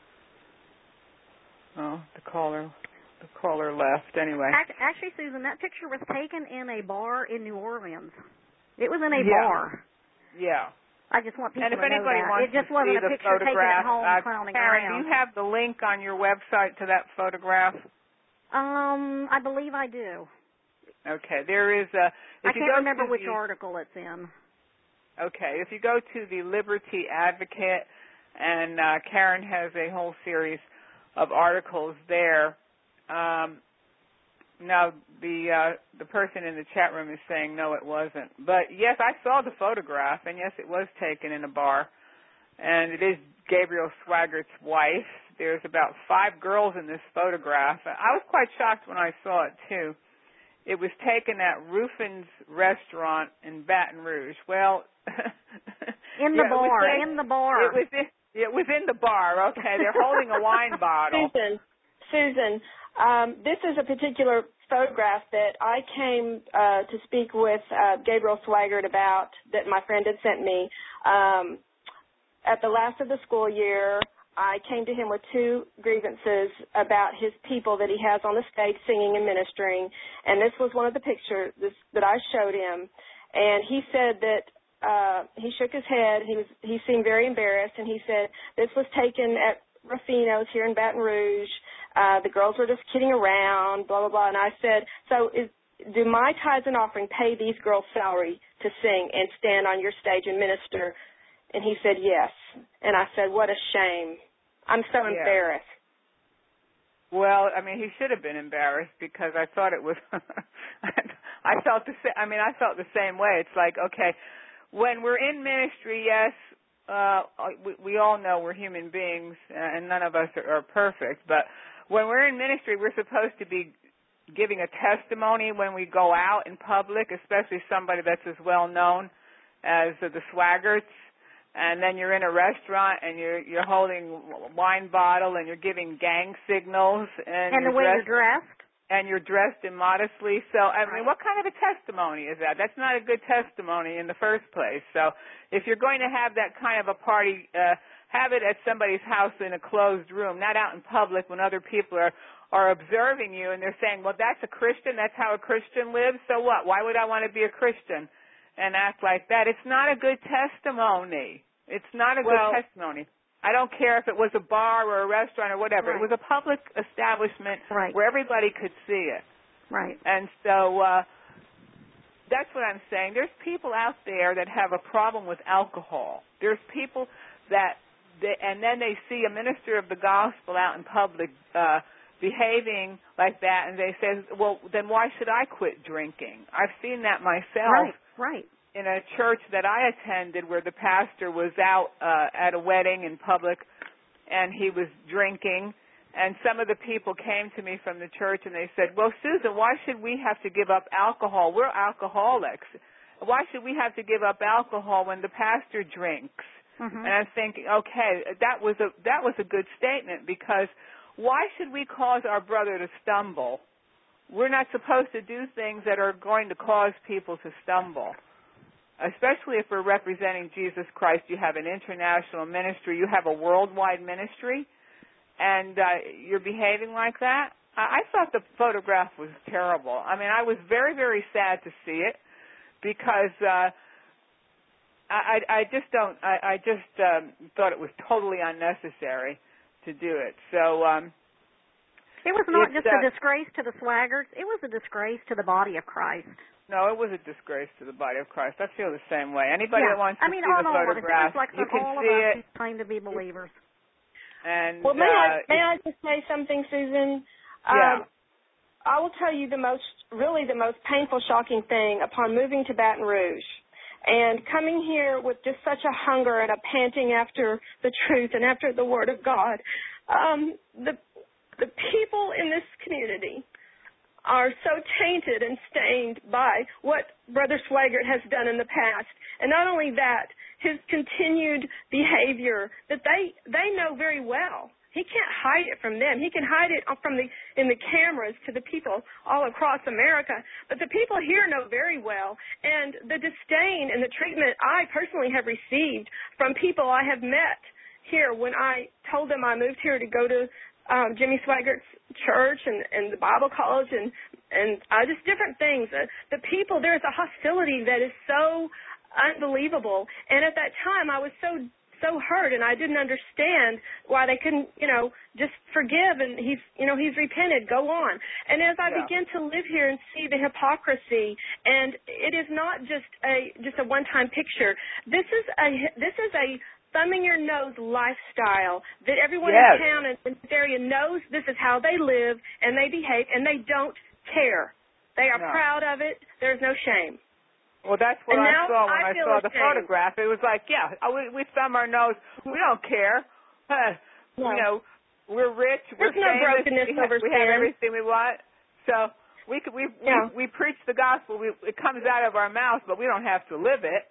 Speaker 2: Oh, the caller, the caller left. Anyway.
Speaker 4: Actually, Susan, that picture was taken in a bar in New Orleans. It was in a
Speaker 2: yeah.
Speaker 4: bar.
Speaker 2: Yeah.
Speaker 4: I just want people
Speaker 2: and if
Speaker 4: to know
Speaker 2: anybody
Speaker 4: that.
Speaker 2: wants
Speaker 4: It just
Speaker 2: to
Speaker 4: wasn't
Speaker 2: see
Speaker 4: a
Speaker 2: the
Speaker 4: picture taken at
Speaker 2: photograph,
Speaker 4: home
Speaker 2: uh,
Speaker 4: clowning
Speaker 2: Karen,
Speaker 4: around.
Speaker 2: do you have the link on your website to that photograph?
Speaker 4: Um, I believe I do.
Speaker 2: Okay, there is a... If
Speaker 4: I
Speaker 2: you
Speaker 4: can't
Speaker 2: go
Speaker 4: remember
Speaker 2: to
Speaker 4: which
Speaker 2: the,
Speaker 4: article it's in.
Speaker 2: Okay, if you go to the Liberty Advocate, and uh, Karen has a whole series of articles there. Um, now, the uh, the person in the chat room is saying, no, it wasn't. But, yes, I saw the photograph, and, yes, it was taken in a bar. And it is Gabriel Swaggart's wife. There's about five girls in this photograph. I was quite shocked when I saw it, too. It was taken at Ruffin's Restaurant in Baton Rouge. Well,
Speaker 4: in the
Speaker 2: yeah,
Speaker 4: bar,
Speaker 2: taken,
Speaker 4: in the bar.
Speaker 2: It was in, it was in the bar. Okay, they're holding a wine bottle.
Speaker 5: Susan, Susan, um, this is a particular photograph that I came uh, to speak with uh, Gabriel Swaggart about that my friend had sent me. Um, at the last of the school year, I came to him with two grievances about his people that he has on the stage singing and ministering, and this was one of the pictures this, that I showed him. And he said that uh, he shook his head. He was he seemed very embarrassed, and he said this was taken at Rufino's here in Baton Rouge. Uh, the girls were just kidding around, blah blah blah. And I said, so is, do my tithes and offering pay these girls' salary to sing and stand on your stage and minister? And he said, yes. And I said, what a shame. I'm so
Speaker 2: yeah.
Speaker 5: embarrassed.
Speaker 2: Well, I mean, he should have been embarrassed because I thought it was, I felt the same, I mean, I felt the same way. It's like, okay, when we're in ministry, yes, uh, we, we all know we're human beings and none of us are, are perfect, but when we're in ministry, we're supposed to be giving a testimony when we go out in public, especially somebody that's as well known as uh, the Swaggarts. And then you're in a restaurant and you're you're holding a wine bottle and you're giving gang signals and,
Speaker 4: and the
Speaker 2: you're
Speaker 4: way
Speaker 2: dressed,
Speaker 4: you're dressed.
Speaker 2: And you're dressed immodestly. So I
Speaker 4: right.
Speaker 2: mean, what kind of a testimony is that? That's not a good testimony in the first place. So if you're going to have that kind of a party, uh, have it at somebody's house in a closed room, not out in public when other people are are observing you and they're saying, well, that's a Christian. That's how a Christian lives. So what? Why would I want to be a Christian and act like that? It's not a good testimony. It's not a
Speaker 5: well,
Speaker 2: good testimony. I don't care if it was a bar or a restaurant or whatever.
Speaker 4: Right.
Speaker 2: It was a public establishment
Speaker 4: right.
Speaker 2: where everybody could see it.
Speaker 4: Right.
Speaker 2: And so uh, that's what I'm saying. There's people out there that have a problem with alcohol. There's people that, they, and then they see a minister of the gospel out in public uh, behaving like that, and they say, well, then why should I quit drinking? I've seen that myself.
Speaker 4: Right, right.
Speaker 2: In a church that I attended where the pastor was out uh, at a wedding in public and he was drinking, and some of the people came to me from the church and they said, well, Susan, why should we have to give up alcohol? We're alcoholics. Why should we have to give up alcohol when the pastor drinks?
Speaker 4: Mm-hmm.
Speaker 2: And I'm thinking, okay, that was a that was a good statement, because why should we cause our brother to stumble? We're not supposed to do things that are going to cause people to stumble. Especially if we're representing Jesus Christ. You have an international ministry, you have a worldwide ministry, and uh, you're behaving like that. I, I thought the photograph was terrible. I mean, I was very, very sad to see it, because uh, I, I just don't. I, I just um, thought it was totally unnecessary to do it. So um,
Speaker 4: it was not just
Speaker 2: uh,
Speaker 4: a disgrace to the Swaggarts. It was a disgrace to the body of Christ.
Speaker 2: No, it was a disgrace to the body of Christ. I feel the same way. Anybody
Speaker 4: yeah.
Speaker 2: that wants to
Speaker 4: I mean,
Speaker 2: see the photograph,
Speaker 4: it
Speaker 2: you can
Speaker 4: all
Speaker 2: see
Speaker 4: of us
Speaker 2: it.
Speaker 4: who claim to be believers.
Speaker 2: And
Speaker 5: well, may
Speaker 2: uh,
Speaker 5: I may I just say something, Susan?
Speaker 2: Yeah.
Speaker 5: Um, I will tell you the most, really the most painful, shocking thing upon moving to Baton Rouge and coming here with just such a hunger and a panting after the truth and after the Word of God. Um, the the people in this community are so tainted and stained by what Brother Swaggart has done in the past. And not only that, his continued behavior that they they know very well. He can't hide it from them. He can hide it from the in the cameras to the people all across America. But the people here know very well. And the disdain and the treatment I personally have received from people I have met here when I told them I moved here to go to Um, Jimmy Swaggart's church and, and the Bible college and, and uh, just different things. Uh, the people, there's a hostility that is so unbelievable. And at that time, I was so, so hurt, and I didn't understand why they couldn't, you know, just forgive, and he's, you know, he's repented, go on. And as I
Speaker 2: yeah.
Speaker 5: begin to live here and see the hypocrisy, and it is not just a, just a one-time picture. This is a, this is a, thumbing your nose lifestyle that everyone
Speaker 2: yes.
Speaker 5: in town and in this area knows this is how they live and they behave, and they don't care. They are
Speaker 2: no.
Speaker 5: proud of it. There's no shame.
Speaker 2: Well, that's what
Speaker 5: and
Speaker 2: I saw when
Speaker 5: I,
Speaker 2: I saw the
Speaker 5: ashamed.
Speaker 2: photograph. It was like, yeah, we, we thumb our nose. We don't care. Huh.
Speaker 5: No.
Speaker 2: You know, we're rich.
Speaker 5: There's
Speaker 2: we're
Speaker 5: no
Speaker 2: famous.
Speaker 5: brokenness
Speaker 2: we, have,
Speaker 5: over
Speaker 2: we have
Speaker 5: sin.
Speaker 2: everything we want. So we could, we,
Speaker 5: yeah.
Speaker 2: we we preach the gospel. We, it comes out of our mouth, but we don't have to live it.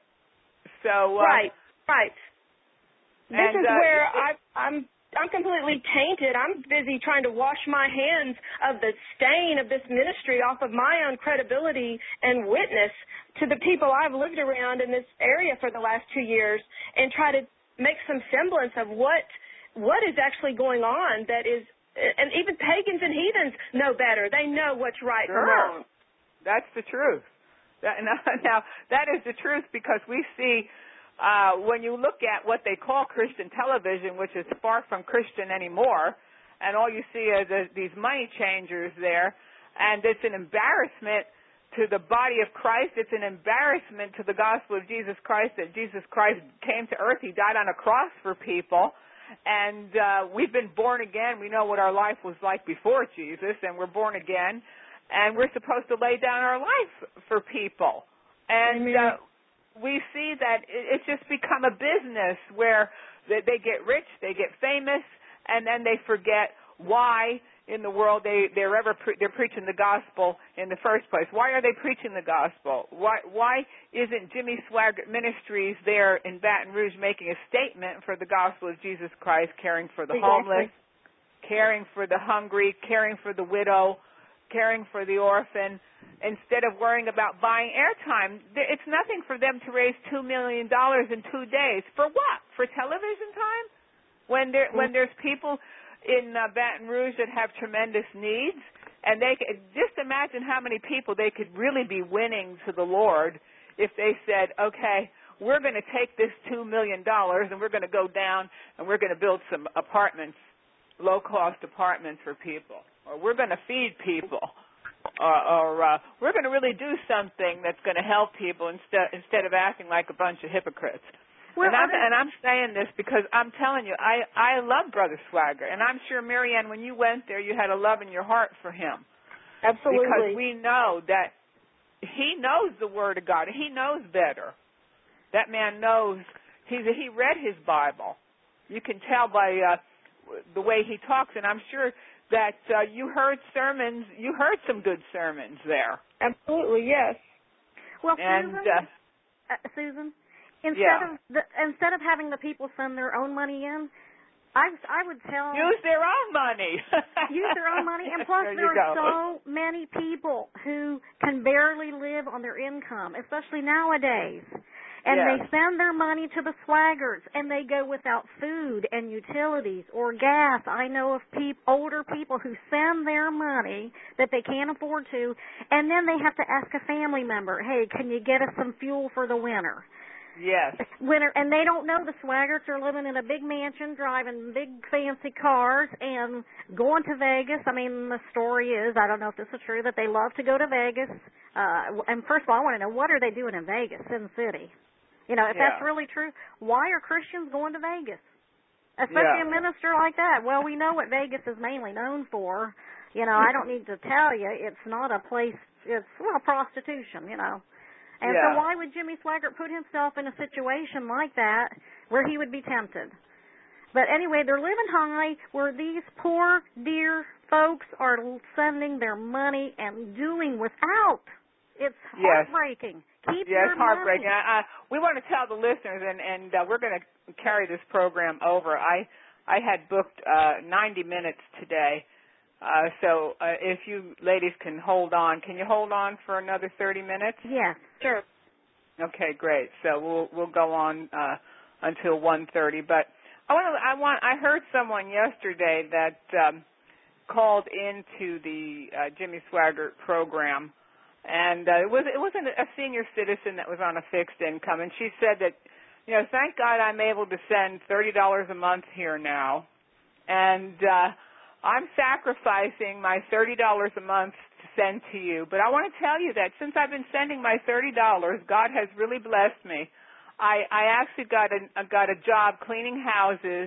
Speaker 2: So uh,
Speaker 5: right, right. This
Speaker 2: and,
Speaker 5: is
Speaker 2: uh,
Speaker 5: where
Speaker 2: it,
Speaker 5: I, I'm I'm completely tainted. I'm busy trying to wash my hands of the stain of this ministry off of my own credibility and witness to the people I've lived around in this area for the last two years and try to make some semblance of what what is actually going on that is, and even pagans and heathens know better. They know what's right
Speaker 2: sure.
Speaker 5: from wrong.
Speaker 2: That's the truth. That, now, that is the truth because we see uh, when you look at what they call Christian television, which is far from Christian anymore, and all you see are the, these money changers there, and it's an embarrassment to the body of Christ. It's an embarrassment to the gospel of Jesus Christ that Jesus Christ came to earth. He died on a cross for people, and uh, we've been born again. We know what our life was like before Jesus, and we're born again. And we're supposed to lay down our life for people. And uh, we see that it's just become a business where they, they get rich, they get famous, and then they forget why in the world they, they're ever pre- they're preaching the gospel in the first place. Why are they preaching the gospel? Why, why isn't Jimmy Swaggart Ministries there in Baton Rouge making a statement for the gospel of Jesus Christ, caring for the
Speaker 5: exactly.
Speaker 2: homeless, caring for the hungry, caring for the widow, caring for the orphan, instead of worrying about buying airtime? It's nothing for them to raise two million dollars in two days. For what? For television time? When there when there's people in uh, Baton Rouge that have tremendous needs, and they could, just imagine how many people they could really be winning to the Lord if they said, okay, we're going to take this two million dollars and we're going to go down and we're going to build some apartments, low-cost apartments for people. Or we're going to feed people, or, or uh, we're going to really do something that's going to help people instead instead of acting like a bunch of hypocrites. Well, and, I'm, and I'm saying this because I'm telling you, I, I love Brother Swaggart, and I'm sure, Marianne, when you went there, you had a love in your heart for him.
Speaker 5: Absolutely.
Speaker 2: Because we know that he knows the Word of God. He knows better. That man knows. He, he read his Bible. You can tell by uh, the way he talks, and I'm sure that uh, you heard sermons, you heard some good sermons there.
Speaker 5: Absolutely, yes.
Speaker 4: Well,
Speaker 2: and,
Speaker 4: Susan,
Speaker 2: uh,
Speaker 4: uh, Susan, instead
Speaker 2: yeah.
Speaker 4: of the, instead of having the people send their own money in, I I would tell
Speaker 2: use their own money.
Speaker 4: use their own money, and plus
Speaker 2: there,
Speaker 4: there
Speaker 2: go.
Speaker 4: are so many people who can barely live on their income, especially nowadays. And
Speaker 2: yes.
Speaker 4: they send their money to the Swaggarts, and they go without food and utilities or gas. I know of peop- older people who send their money that they can't afford to, and then they have to ask a family member, hey, can you get us some fuel for the winter?
Speaker 2: Yes.
Speaker 4: Winter, and they don't know the Swaggarts are living in a big mansion, driving big fancy cars, and going to Vegas. I mean, the story is, I don't know if this is true, that they love to go to Vegas. Uh, and first of all, I want to know, what are they doing in Vegas, Sin City? You know, if
Speaker 2: yeah.
Speaker 4: that's really true, why are Christians going to Vegas? Especially
Speaker 2: yeah.
Speaker 4: a minister like that. Well, we know what Vegas is mainly known for. You know, I don't need to tell you, it's not a place, it's, well, prostitution, you know. And
Speaker 2: yeah.
Speaker 4: so why would Jimmy Swaggart put himself in a situation like that where he would be tempted? But anyway, they're living high where these poor, dear folks are sending their money and doing without. It's heartbreaking.
Speaker 2: Yes.
Speaker 4: Keep
Speaker 2: yeah,
Speaker 4: your
Speaker 2: it's heartbreaking.
Speaker 4: money.
Speaker 2: I, I, we want to tell the listeners, and, and uh, we're going to carry this program over. I I had booked uh, ninety minutes today, uh, so uh, if you ladies can hold on. Can you hold on for another thirty minutes?
Speaker 4: Yes, sure.
Speaker 2: Okay, great. So we'll we'll go on uh, until one thirty. But I want I want I heard someone yesterday that um, called into the uh, Jimmy Swaggart program. And uh, it was it wasn't a senior citizen that was on a fixed income, and she said that, you know, thank God I'm able to send thirty dollars a month here now, and uh, I'm sacrificing my thirty dollars a month to send to you. But I want to tell you that since I've been sending my thirty dollars, God has really blessed me. I, I actually got a I got a job cleaning houses,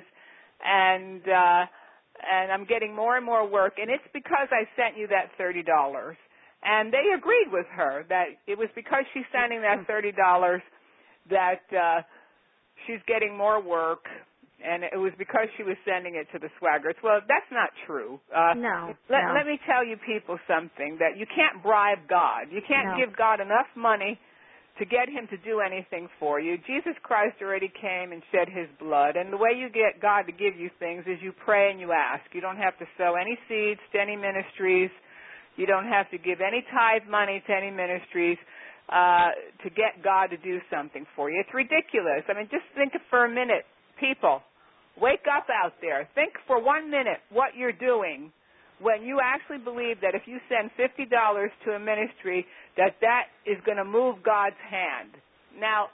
Speaker 2: and uh, and I'm getting more and more work, and it's because I sent you that thirty dollars. And they agreed with her that it was because she's sending that thirty dollars that uh, she's getting more work, and it was because she was sending it to the Swaggarts. Well, that's not true. Uh,
Speaker 4: no,
Speaker 2: let,
Speaker 4: no.
Speaker 2: let me tell you people something, that you can't bribe God. You can't
Speaker 4: no.
Speaker 2: give God enough money to get him to do anything for you. Jesus Christ already came and shed his blood, and the way you get God to give you things is you pray and you ask. You don't have to sow any seeds to any ministries. You don't have to give any tithe money to any ministries uh, to get God to do something for you. It's ridiculous. I mean, just think for a minute, people. Wake up out there. Think for one minute what you're doing when you actually believe that if you send fifty dollars to a ministry, that that is going to move God's hand. Now,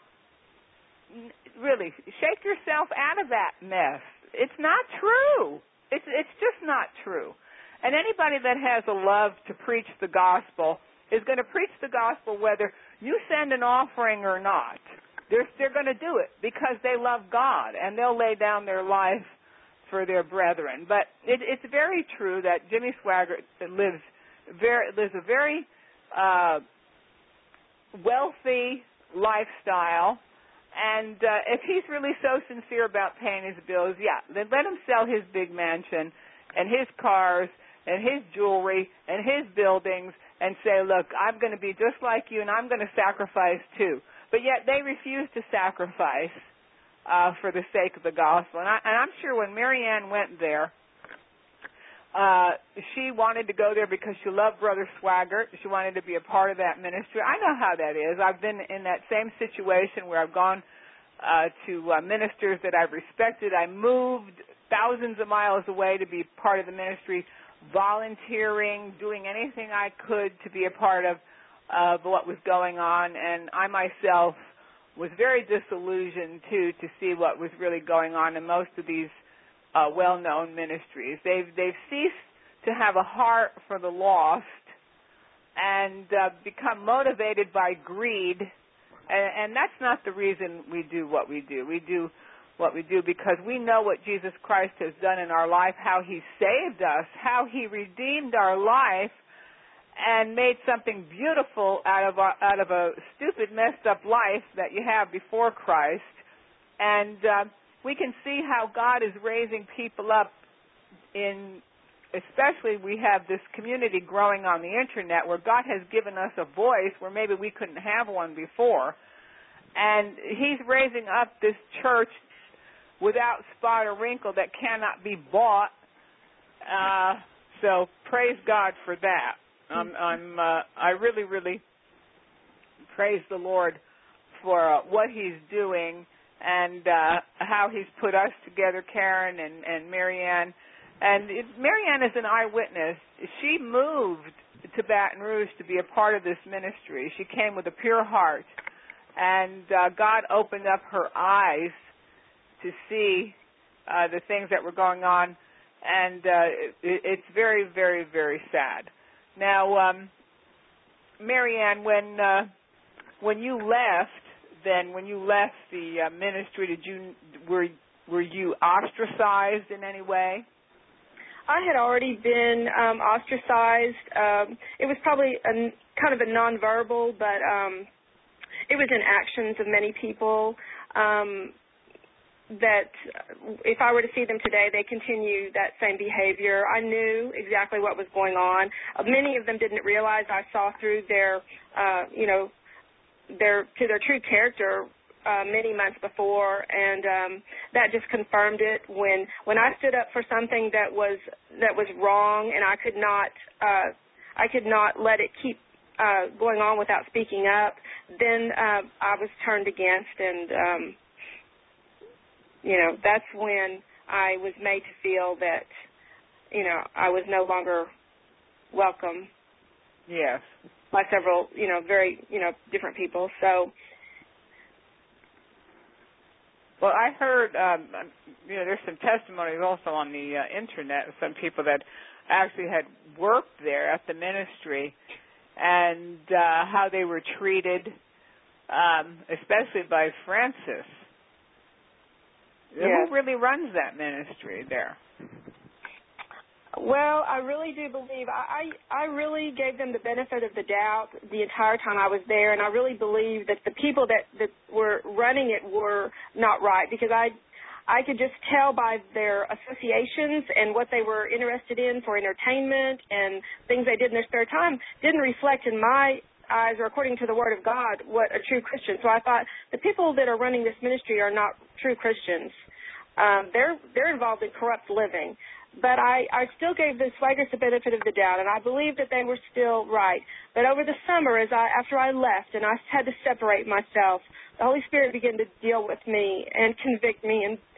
Speaker 2: really, shake yourself out of that mess. It's not true. It's it's just not true. And anybody that has a love to preach the gospel is going to preach the gospel whether you send an offering or not. They're, they're going to do it because they love God, and they'll lay down their life for their brethren. But it, it's very true that Jimmy Swaggart lives very lives a very uh, wealthy lifestyle, and uh, if he's really so sincere about paying his bills, yeah, then let him sell his big mansion and his cars and his jewelry and his buildings and say, look, I'm going to be just like you, and I'm going to sacrifice too. But yet they refuse to sacrifice uh, for the sake of the gospel. And, I, and I'm sure when Marianne went there, uh, she wanted to go there because she loved Brother Swaggart. She wanted to be a part of that ministry. I know how that is. I've been in that same situation where I've gone uh, to uh, ministers that I've respected. I moved thousands of miles away to be part of the ministry, volunteering, doing anything I could to be a part of of what was going on, and I myself was very disillusioned, too, to see what was really going on in most of these uh, well-known ministries. They've, they've ceased to have a heart for the lost and uh, become motivated by greed, and, and that's not the reason we do what we do. We do what we do because we know what Jesus Christ has done in our life, how he saved us, how he redeemed our life, and made something beautiful out of a, out of a stupid, messed up life that you have before Christ. And uh, we can see how God is raising people up in, especially we have this community growing on the internet where God has given us a voice where maybe we couldn't have one before. And he's raising up this church without spot or wrinkle that cannot be bought. Uh, so praise God for that. I'm, I'm uh, I really, really praise the Lord for uh, what he's doing and uh, how he's put us together, Karen and, and Marianne. And it, Marianne is an eyewitness. She moved to Baton Rouge to be a part of this ministry. She came with a pure heart, and uh, God opened up her eyes to see uh, the things that were going on, and uh, it, it's very, very, very sad. Now, um, Marianne, when uh, when you left, then when you left the uh, ministry, did you were were you ostracized in any way?
Speaker 5: I had already been um, ostracized. Um, it was probably a, kind of a nonverbal, but um, it was in actions of many people. Um, that if I were to see them today, they continue that same behavior. I knew exactly what was going on. Uh, many of them didn't realize I saw through their, uh, you know, their to their true character uh, many months before, and um, that just confirmed it. When when I stood up for something that was that was wrong, and I could not, uh, I could not let it keep uh, going on without speaking up, then uh, I was turned against, and um, you know, that's when I was made to feel that, you know, I was no longer welcome.
Speaker 2: Yes.
Speaker 5: By several, you know, very, you know, different people. So.
Speaker 2: Well, I heard, um, you know, there's some testimonies also on the uh, internet of some people that actually had worked there at the ministry and uh, how they were treated, um, especially by Francis.
Speaker 5: Yeah.
Speaker 2: Who really runs that ministry there?
Speaker 5: Well, I really do believe, I, I, I really gave them the benefit of the doubt the entire time I was there, and I really believe that the people that, that were running it were not right, because I, I could just tell by their associations and what they were interested in for entertainment and things they did in their spare time didn't reflect in my eyes, or according to the Word of God, what a true Christian. So I thought the people that are running this ministry are not true Christians. Um, they're they're involved in corrupt living. But I, I still gave the Swaggarts the benefit of the doubt, and I believed that they were still right. But over the summer, as I after I left and I had to separate myself, the Holy Spirit began to deal with me and convict me and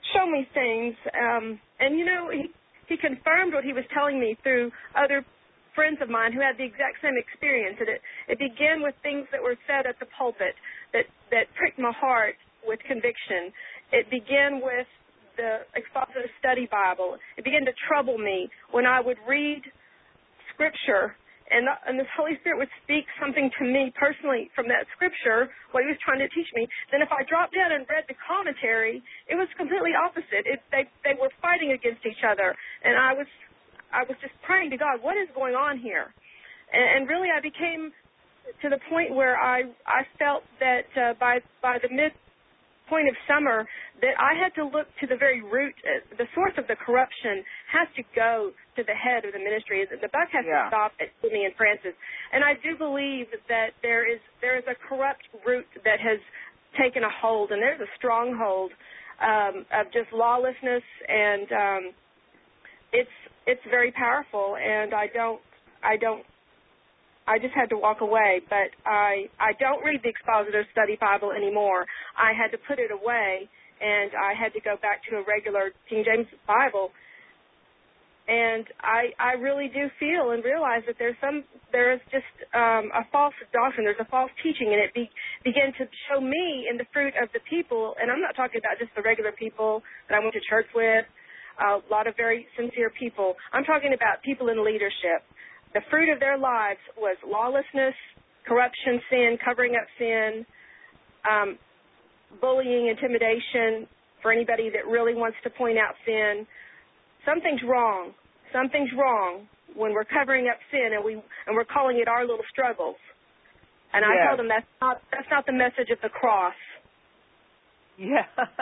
Speaker 5: show me things. Um, and, you know, he, he confirmed what he was telling me through other friends of mine who had the exact same experience. And it, it began with things that were said at the pulpit that, that pricked my heart with conviction. It began with the Expositor Study Bible. It began to trouble me when I would read Scripture and, and the Holy Spirit would speak something to me personally from that Scripture, what he was trying to teach me. Then if I dropped down and read the commentary, it was completely opposite. It, they, they were fighting against each other. And I was I was just praying to God, what is going on here? And, and really I became to the point where I, I felt that uh, by, by the mid point of summer that I had to look to the very root, uh, the source of the corruption has to go to the head of the ministry. The buck has
Speaker 2: yeah.
Speaker 5: to stop at Jimmy and Francis. And I do believe that there is there is a corrupt root that has taken a hold, and there's a stronghold um, of just lawlessness, and um, it's it's very powerful. And I don't I don't. I just had to walk away, but I I don't read the Expositor Study Bible anymore. I had to put it away, and I had to go back to a regular King James Bible. And I I really do feel and realize that there's some there is just um, a false doctrine. There's a false teaching, and it be, began to show me in the fruit of the people. And I'm not talking about just the regular people that I went to church with, a lot of very sincere people. I'm talking about people in leadership. The fruit of their lives was lawlessness, corruption, sin, covering up sin, um, bullying, intimidation for anybody that really wants to point out sin. Something's wrong. Something's wrong when we're covering up sin and we and we're calling it our little struggles. And
Speaker 2: yes.
Speaker 5: I told them that's not that's not the message of the cross.
Speaker 2: Yeah.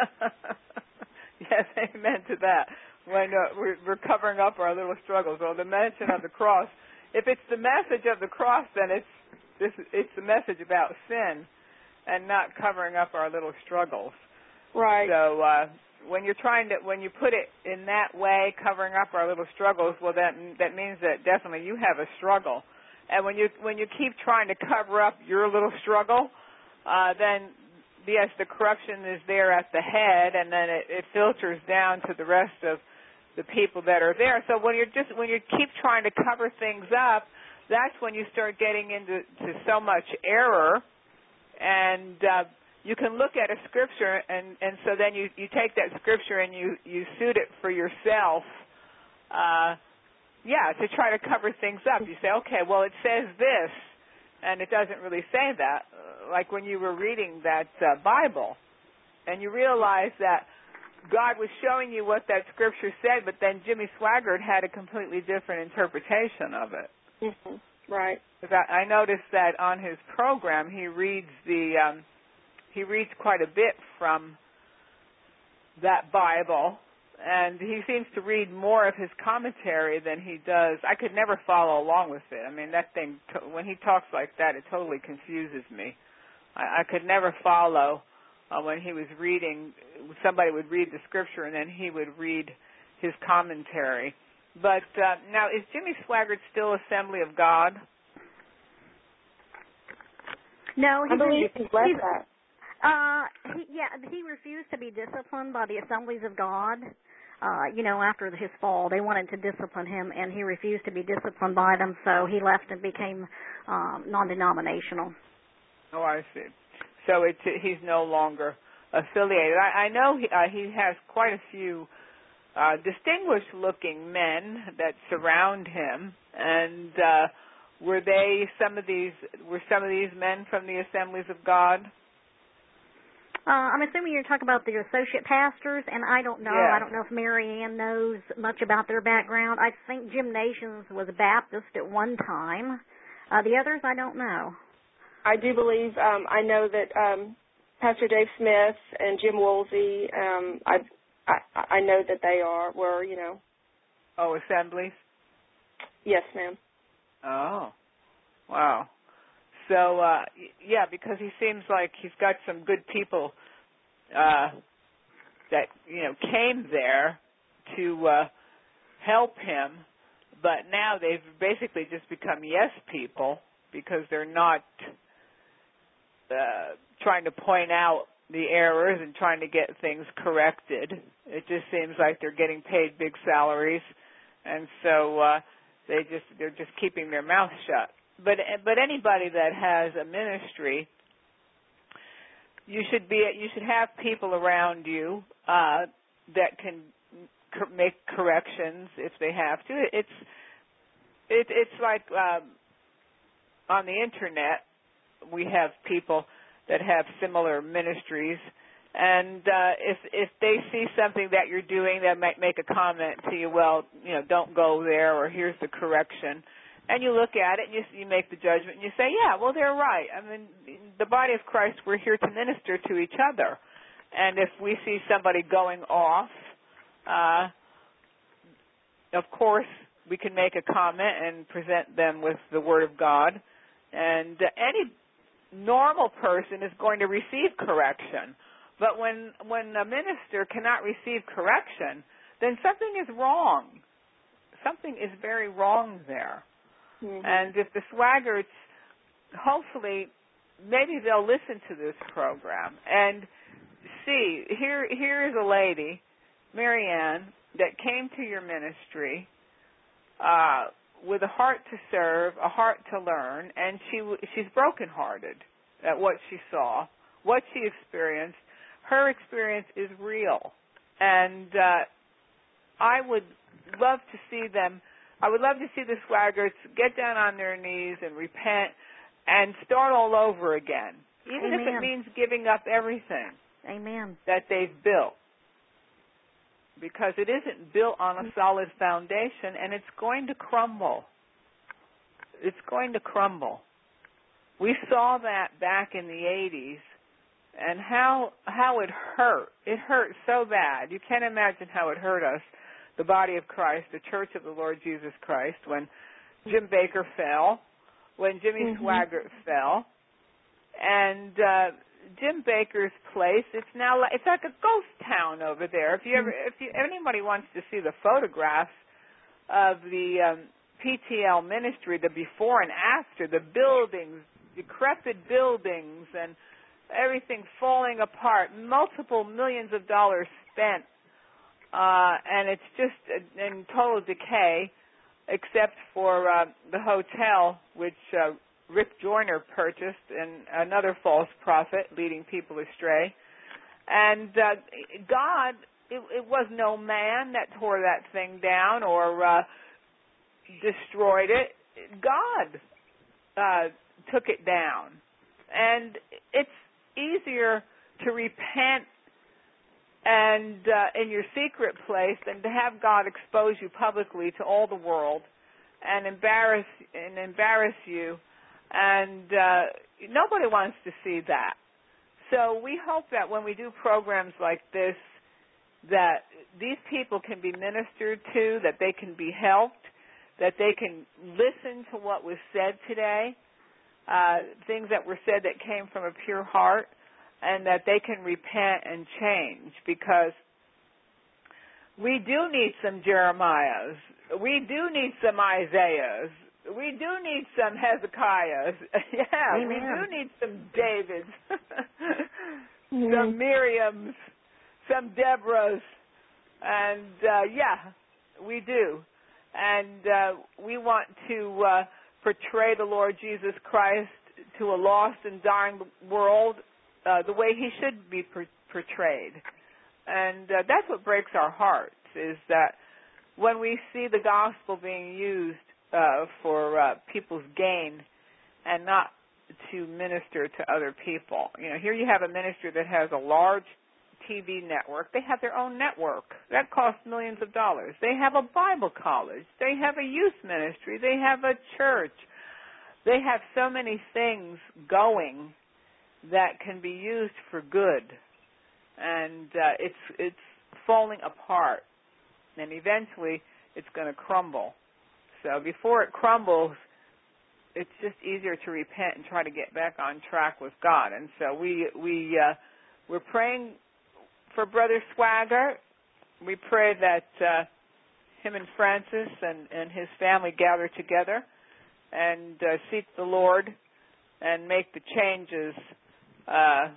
Speaker 2: Yes, amen to that. When uh, we're, we're covering up our little struggles, or the mention of the cross. If it's the message of the cross, then it's this, it's the message about sin and not covering up our little struggles.
Speaker 5: Right.
Speaker 2: So uh, when you're trying to, when you put it in that way, covering up our little struggles, well, that that means that definitely you have a struggle. And when you when you keep trying to cover up your little struggle, uh, then yes, the corruption is there at the head, and then it, it filters down to the rest of the people that are there. So when you're just when you keep trying to cover things up, that's when you start getting into to so much error. And uh, you can look at a scripture, and, and so then you, you take that scripture and you, you suit it for yourself. Uh, yeah, to try to cover things up. You say, okay, well, it says this, and it doesn't really say that. Like when you were reading that uh, Bible, and you realize that God was showing you what that scripture said, but then Jimmy Swaggart had a completely different interpretation of it.
Speaker 5: Mm-hmm. Right.
Speaker 2: Because I, I noticed that on his program, he reads the um, he reads quite a bit from that Bible, and he seems to read more of his commentary than he does. I could never follow along with it. I mean, that thing, when he talks like that, it totally confuses me. I, I could never follow. Uh, when he was reading, somebody would read the scripture and then he would read his commentary. But uh, now, is Jimmy Swaggart still Assembly of God?
Speaker 4: No, he
Speaker 5: I believe he's left that.
Speaker 4: Uh, he, yeah, he refused to be disciplined by the Assemblies of God. Uh, you know, after his fall, they wanted to discipline him, and he refused to be disciplined by them, so he left and became um, non-denominational.
Speaker 2: Oh, I see. So it's, he's no longer affiliated. I, I know he, uh, he has quite a few uh, distinguished-looking men that surround him. And uh, were they some of these? Were some of these men from the Assemblies of God?
Speaker 4: Uh, I'm assuming you're talking about the associate pastors, and I don't know.
Speaker 2: Yes.
Speaker 4: I don't know if Mary Ann knows much about their background. I think Jim Nations was a Baptist at one time. Uh, the others, I don't know.
Speaker 5: I do believe, um, I know that um, Pastor Dave Smith and Jim Woolsey, um, I, I I know that they are, were, you know.
Speaker 2: Oh, Assemblies?
Speaker 5: Yes, ma'am.
Speaker 2: Oh, wow. So, uh, yeah, because he seems like he's got some good people uh, that, you know, came there to uh, help him, but now they've basically just become yes people because they're not uh, trying to point out the errors and trying to get things corrected. It just seems like they're getting paid big salaries, and so uh, they just they're just keeping their mouth shut. But but anybody that has a ministry, you should be you should have people around you uh, that can cor- make corrections if they have to. It's it, it's like um, on the internet, we have people that have similar ministries, and uh, if if they see something that you're doing that might make a comment to you, well, you know, don't go there, or here's the correction, and you look at it and you, you make the judgment and you say, yeah, well, they're right. I mean, the body of Christ, we're here to minister to each other, and if we see somebody going off, uh, of course, we can make a comment and present them with the Word of God, and uh, any normal person is going to receive correction. But when when a minister cannot receive correction, then something is wrong. Something is very wrong there. Mm-hmm. And if the Swaggarts, hopefully, maybe they'll listen to this program and see, here here is a lady, Marianne, that came to your ministry uh, with a heart to serve, a heart to learn, and she she's brokenhearted at what she saw, what she experienced. Her experience is real, and uh, I would love to see them. I would love to see the Swaggarts get down on their knees and repent and start all over again, even
Speaker 4: Amen.
Speaker 2: if it means giving up everything
Speaker 4: Amen.
Speaker 2: that they've built, because it isn't built on a solid foundation, and it's going to crumble. It's going to crumble. We saw that back in the eighties, and how how it hurt. It hurt so bad. You can't imagine how it hurt us, the body of Christ, the Church of the Lord Jesus Christ, when Jim Bakker fell, when Jimmy mm-hmm. Swaggart fell, and uh, Jim Bakker's place, it's now like, it's like a ghost town over there. If you ever, if you, anybody wants to see the photographs of the um, P T L ministry, the before and after, the buildings, decrepit buildings, and everything falling apart, multiple millions of dollars spent, uh, and it's just in total decay, except for uh, the hotel, which uh, Rick Joyner purchased, and another false prophet leading people astray. And uh, God, it, it was no man that tore that thing down or uh, destroyed it. God uh, took it down. And it's easier to repent and uh, in your secret place than to have God expose you publicly to all the world and embarrass and embarrass you. And uh, nobody wants to see that. So we hope that when we do programs like this, that these people can be ministered to, that they can be helped, that they can listen to what was said today, uh, things that were said that came from a pure heart, and that they can repent and change, because we do need some Jeremiahs. We do need some Isaiahs. We do need some Hezekiahs. Yeah,
Speaker 4: Amen.
Speaker 2: we do need some Davids,
Speaker 4: mm-hmm.
Speaker 2: some Miriams, some Deborahs, and uh, yeah, we do. And uh, we want to uh, portray the Lord Jesus Christ to a lost and dying world uh, the way he should be per- portrayed. And uh, that's what breaks our hearts, is that when we see the gospel being used Uh, for uh, people's gain and not to minister to other people. You know, here you have a ministry that has a large T V network. They have their own network. That costs millions of dollars. They have a Bible college. They have a youth ministry. They have a church. They have so many things going that can be used for good. And uh, it's it's falling apart. And eventually it's going to crumble. So before it crumbles, it's just easier to repent and try to get back on track with God. And so we we uh, we're praying for Brother Swaggart. We pray that uh, him and Francis and, and his family gather together and uh, seek the Lord and make the changes uh,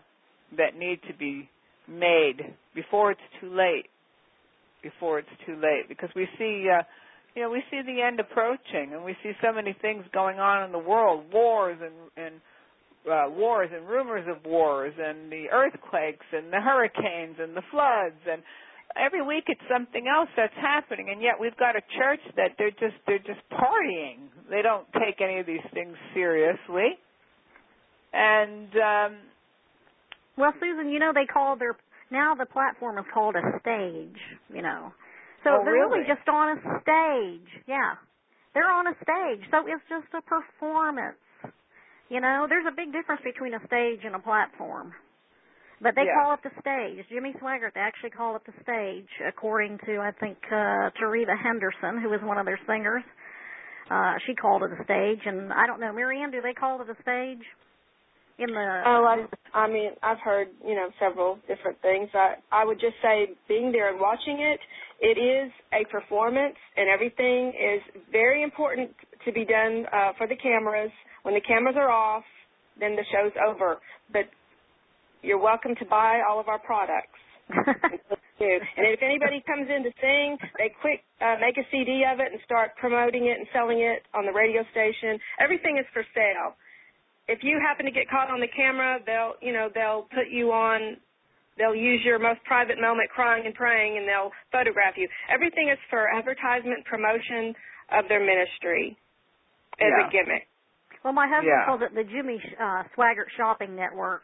Speaker 2: that need to be made before it's too late. Before it's too late, because we see, uh, you know, we see the end approaching, and we see so many things going on in the world, wars and and uh, wars and rumors of wars, and the earthquakes and the hurricanes and the floods, and every week it's something else that's happening, and yet we've got a church that they're just they're just partying. They don't take any of these things seriously, and um,
Speaker 4: well, Susan, you know, they call their now the platform is called a stage, you know. So
Speaker 2: oh,
Speaker 4: they're
Speaker 2: really?
Speaker 4: really just on a stage. Yeah. They're on a stage. So it's just a performance. You know, there's a big difference between a stage and a platform. But they
Speaker 2: yeah.
Speaker 4: call it the stage. Jimmy Swaggart, they actually call it the stage, according to, I think, uh, Teresa Henderson, who was one of their singers. Uh, she called it a stage. And I don't know, Marianne, do they call it a stage? In the
Speaker 5: oh, I, I mean, I've heard, you know, several different things. I, I would just say being there and watching it, it is a performance, and everything is very important to be done uh, for the cameras. When the cameras are off, then the show's over. But you're welcome to buy all of our products. And if anybody comes in to sing, they quick uh, make a C D of it and start promoting it and selling it on the radio station. Everything is for sale. If you happen to get caught on the camera, they'll, you know, they'll put you on, they'll use your most private moment crying and praying, and they'll photograph you. Everything is for advertisement, promotion of their ministry as
Speaker 2: yeah.
Speaker 5: a gimmick.
Speaker 4: Well, my husband
Speaker 2: yeah.
Speaker 4: calls it the Jimmy uh, Swaggart Shopping Network.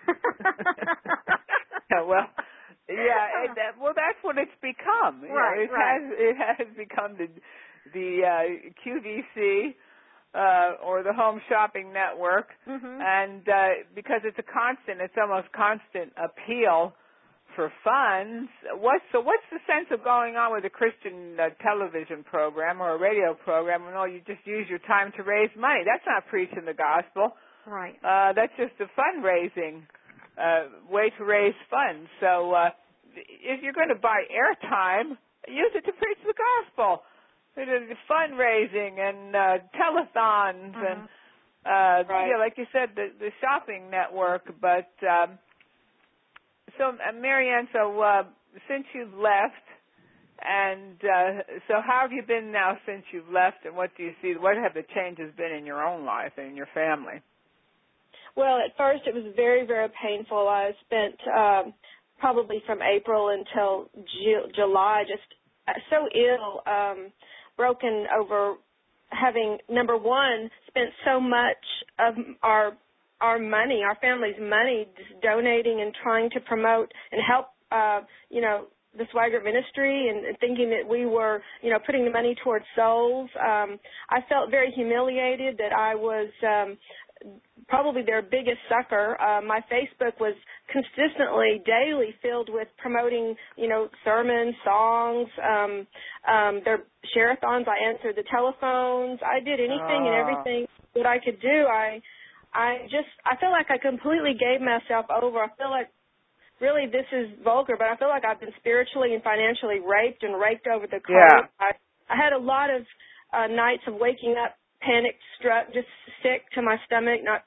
Speaker 2: yeah, well, yeah, it, that, well, that's what it's become. You
Speaker 4: right,
Speaker 2: know, it
Speaker 4: right.
Speaker 2: has it has become the the uh, Q V C. Uh, or the Home Shopping Network,
Speaker 4: mm-hmm.
Speaker 2: and uh, because it's a constant, it's almost constant appeal for funds. What's so? What's the sense of going on with a Christian uh, television program or a radio program when all you just use your time to raise money? That's not preaching the gospel.
Speaker 4: Right.
Speaker 2: Uh, that's just a fundraising uh, way to raise funds. So uh, if you're going to buy airtime, use it to preach the gospel. It is fundraising and uh, telethons
Speaker 4: uh-huh.
Speaker 2: and, uh,
Speaker 5: right.
Speaker 2: yeah, like you said, the, the shopping network. But um, so, uh, Marianne, so uh, since you've left, and uh, so how have you been now since you've left, and what do you see? What have the changes been in your own life and in your family?
Speaker 5: Well, at first it was very, very painful. I spent um, probably from April until Ju- July just so ill. Um, broken over having, number one, spent so much of our our money, our family's money, just donating and trying to promote and help, uh, you know, the Swaggart ministry, and, and thinking that we were, you know, putting the money towards souls. Um, I felt very humiliated that I was um, probably their biggest sucker. Uh, my Facebook was consistently, daily filled with promoting, you know, sermons, songs, um, um, their share-a-thons. I answered the telephones. I did anything and everything that I could do. I, I just, I feel like I completely gave myself over. I feel like, really, this is vulgar, but I feel like I've been spiritually and financially raped and raked over the coals.
Speaker 2: Yeah.
Speaker 5: I, I had a lot of uh, nights of waking up panic struck, just sick to my stomach, not.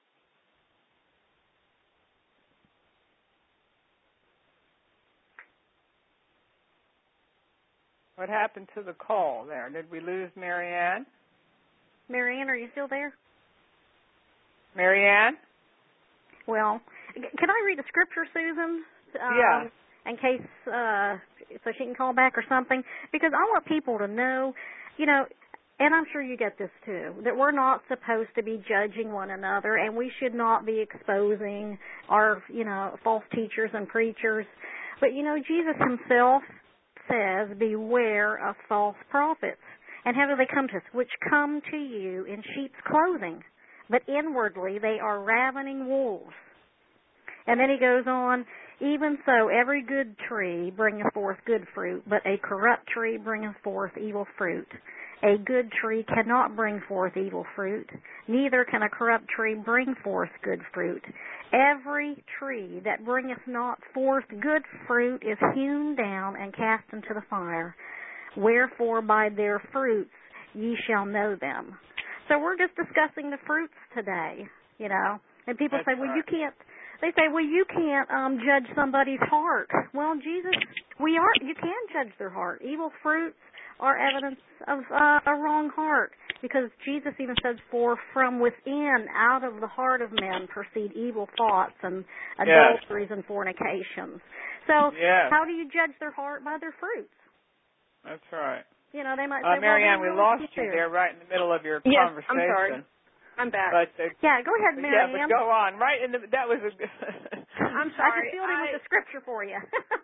Speaker 2: What happened to the call there? Did we lose Marianne?
Speaker 4: Marianne, are you still there?
Speaker 2: Marianne?
Speaker 4: Well, can I read a scripture, Susan? Um,
Speaker 2: yeah.
Speaker 4: In case, uh, so she can call back or something. Because I want people to know, you know, and I'm sure you get this too, that we're not supposed to be judging one another, and we should not be exposing our, you know, false teachers and preachers. But, you know, Jesus himself says, beware of false prophets. And how do they come to us? Which come to you in sheep's clothing, but inwardly they are ravening wolves. And then he goes on, even so every good tree bringeth forth good fruit, but a corrupt tree bringeth forth evil fruit. A good tree cannot bring forth evil fruit, neither can a corrupt tree bring forth good fruit. Every tree that bringeth not forth good fruit is hewn down and cast into the fire. Wherefore by their fruits ye shall know them. So we're just discussing the fruits today, you know. And people
Speaker 2: That's
Speaker 4: say, well,
Speaker 2: right.
Speaker 4: you can't, They say, well, you can't um, judge somebody's heart. Well, Jesus, we are. You can judge their heart. Evil fruits are evidence of uh, a wrong heart, because Jesus even says, for from within, out of the heart of men, proceed evil thoughts and adulteries yes. and fornications. So
Speaker 2: yes.
Speaker 4: how do you judge their heart? By their fruits.
Speaker 2: That's right.
Speaker 4: You know, they might
Speaker 2: uh,
Speaker 4: say,
Speaker 2: Marianne,
Speaker 4: well,
Speaker 2: we lost you there right in the middle of your
Speaker 5: yes,
Speaker 2: conversation.
Speaker 5: I'm sorry. I'm back.
Speaker 2: But, uh,
Speaker 4: yeah, go ahead, Marianne.
Speaker 2: Yeah, but go on. Right in the, that was a
Speaker 5: I'm sorry.
Speaker 4: I just filled in with the scripture for you.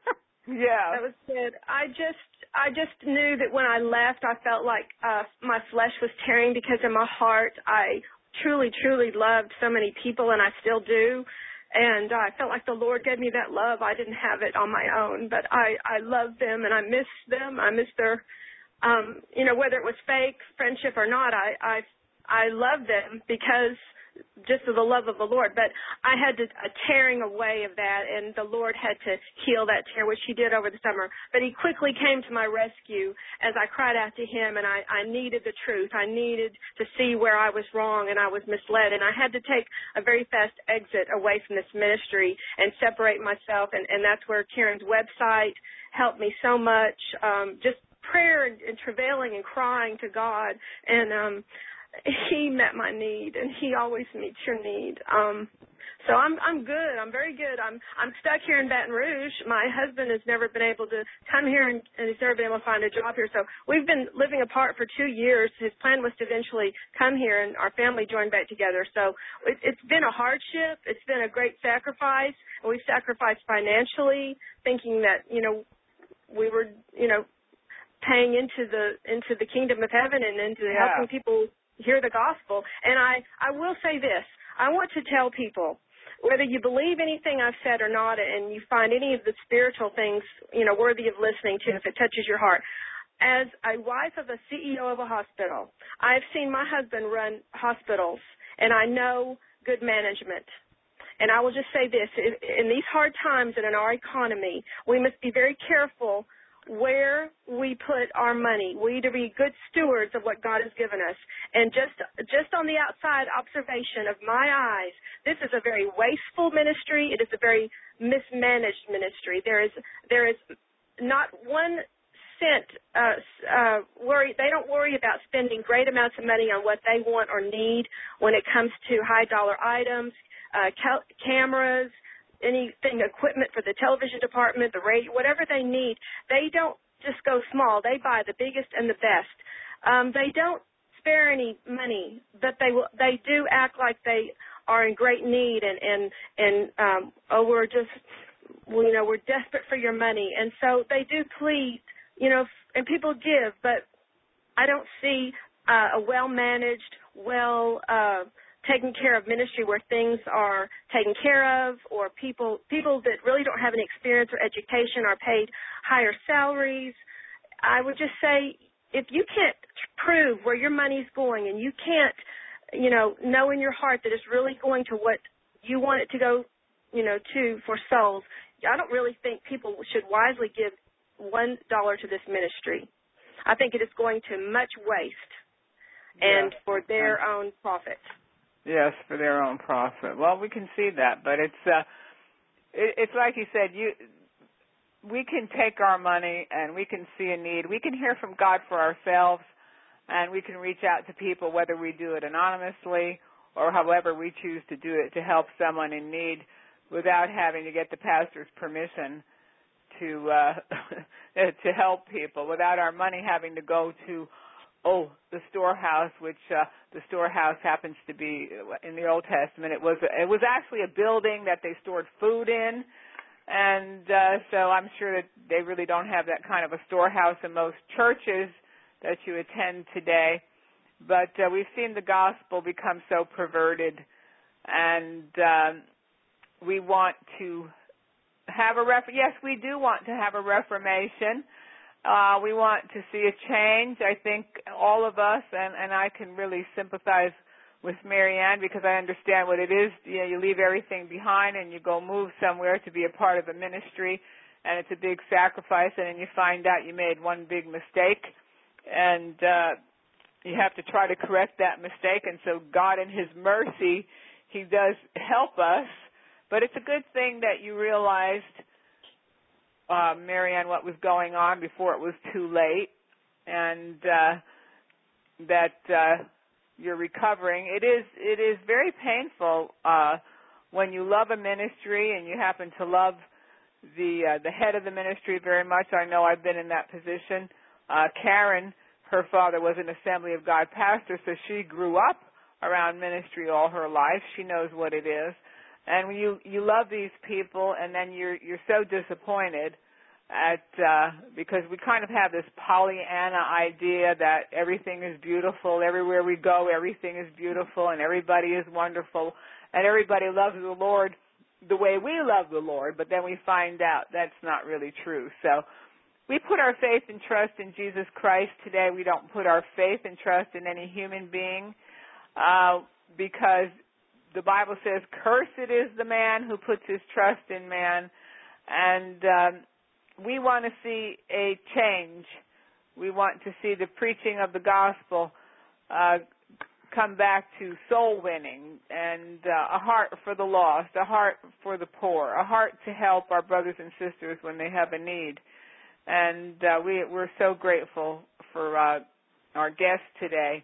Speaker 2: Yeah.
Speaker 5: That was good. I just I just knew that when I left, I felt like uh, my flesh was tearing, because in my heart I truly, truly loved so many people, and I still do. And I felt like the Lord gave me that love. I didn't have it on my own, but I, I love them, and I miss them. I miss their, um, you know, whether it was fake friendship or not, I, I, I love them because just of the love of the Lord. But I had to, a tearing away of that, and the Lord had to heal that tear, which he did over the summer. But he quickly came to my rescue as I cried out to him, and I, I needed the truth. I needed to see where I was wrong and I was misled, and I had to take a very fast exit away from this ministry and separate myself, and, and that's where Karen's website helped me so much, um, just prayer and, and travailing and crying to God, and um he met my need, and he always meets your need. Um, so I'm I'm good. I'm very good. I'm I'm stuck here in Baton Rouge. My husband has never been able to come here, and, and he's never been able to find a job here. So we've been living apart for two years. His plan was to eventually come here, and our family joined back together. So it, it's been a hardship. It's been a great sacrifice, and we've sacrificed financially, thinking that you know we were you know paying into the into the kingdom of heaven and into
Speaker 2: yeah.
Speaker 5: helping people hear the gospel. And I, I will say this. I want to tell people, whether you believe anything I've said or not, and you find any of the spiritual things, you know, worthy of listening to, if it touches your heart, as a wife of a C E O of a hospital, I've seen my husband run hospitals, and I know good management. And I will just say this, in these hard times and in our economy, we must be very careful where we put our money. We need to be good stewards of what God has given us. And just just on the outside observation of my eyes, this is a very wasteful ministry. It is a very mismanaged ministry. There is there is not one cent uh, uh, worry. They don't worry about spending great amounts of money on what they want or need when it comes to high dollar items, uh, cal- cameras, anything, equipment for the television department, the radio, whatever they need. They don't just go small. They buy the biggest and the best. Um, they don't spare any money, but they will, they do act like they are in great need, and and and um, oh, we're just, you know, we're desperate for your money, and so they do plead, you know, and people give, but I don't see uh, a well managed, well. Uh, taking care of ministry where things are taken care of, or people people that really don't have any experience or education are paid higher salaries. I would just say, if you can't prove where your money's going, and you can't, you know, know in your heart that it's really going to what you want it to go, you know, to for souls, I don't really think people should wisely give one dollar to this ministry. I think it is going to much waste, and
Speaker 2: yeah.
Speaker 5: for their own profit.
Speaker 2: Yes, for their own profit. Well, we can see that, but it's uh, it, it's like you said. You, we can take our money and we can see a need. We can hear from God for ourselves, and we can reach out to people, whether we do it anonymously or however we choose to do it, to help someone in need without having to get the pastor's permission to uh, to help people, without our money having to go to oh, the storehouse, which uh, the storehouse happens to be in the Old Testament. It was it was actually a building that they stored food in, and uh, so I'm sure that they really don't have that kind of a storehouse in most churches that you attend today. But uh, we've seen the gospel become so perverted, and um, we want to have a ref- yes, we do want to have a reformation. Uh, we want to see a change. I think all of us, and, and I can really sympathize with Marianne, because I understand what it is. You know, you leave everything behind and you go move somewhere to be a part of a ministry, and it's a big sacrifice, and then you find out you made one big mistake, and uh, you have to try to correct that mistake. And so God, in His mercy, He does help us But it's a good thing that you realized, uh, Marianne, what was going on before it was too late, and uh, that uh, you're recovering. It is it is very painful uh, when you love a ministry and you happen to love the uh, the head of the ministry very much. I know I've been in that position. Uh, Karen, her father was an Assembly of God pastor, so she grew up around ministry all her life. She knows what it is. And when you, you love these people, and then you're you're so disappointed at uh, because we kind of have this Pollyanna idea that everything is beautiful. Everywhere we go, everything is beautiful, and everybody is wonderful, and everybody loves the Lord the way we love the Lord. But then we find out that's not really true. So we put our faith and trust in Jesus Christ today. We don't put our faith and trust in any human being uh, because the Bible says, cursed is the man who puts his trust in man. And um, we want to see a change. We want to see the preaching of the gospel uh, come back to soul winning and uh, a heart for the lost, a heart for the poor, a heart to help our brothers and sisters when they have a need. And uh, we, we're so grateful for uh, our guest today,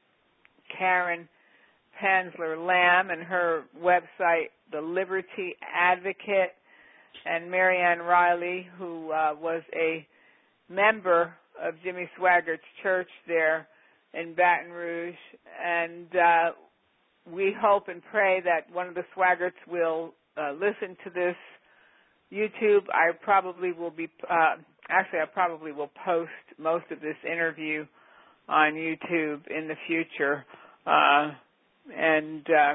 Speaker 2: Karen Pansler Lamb, and her website, The Liberty Advocate, and Marianne Riley, who uh, was a member of Jimmy Swaggart's church there in Baton Rouge. And uh, we hope and pray that one of the Swaggarts will uh, listen to this YouTube. I probably will be, uh, actually I probably will post most of this interview on YouTube in the future. Uh, and uh,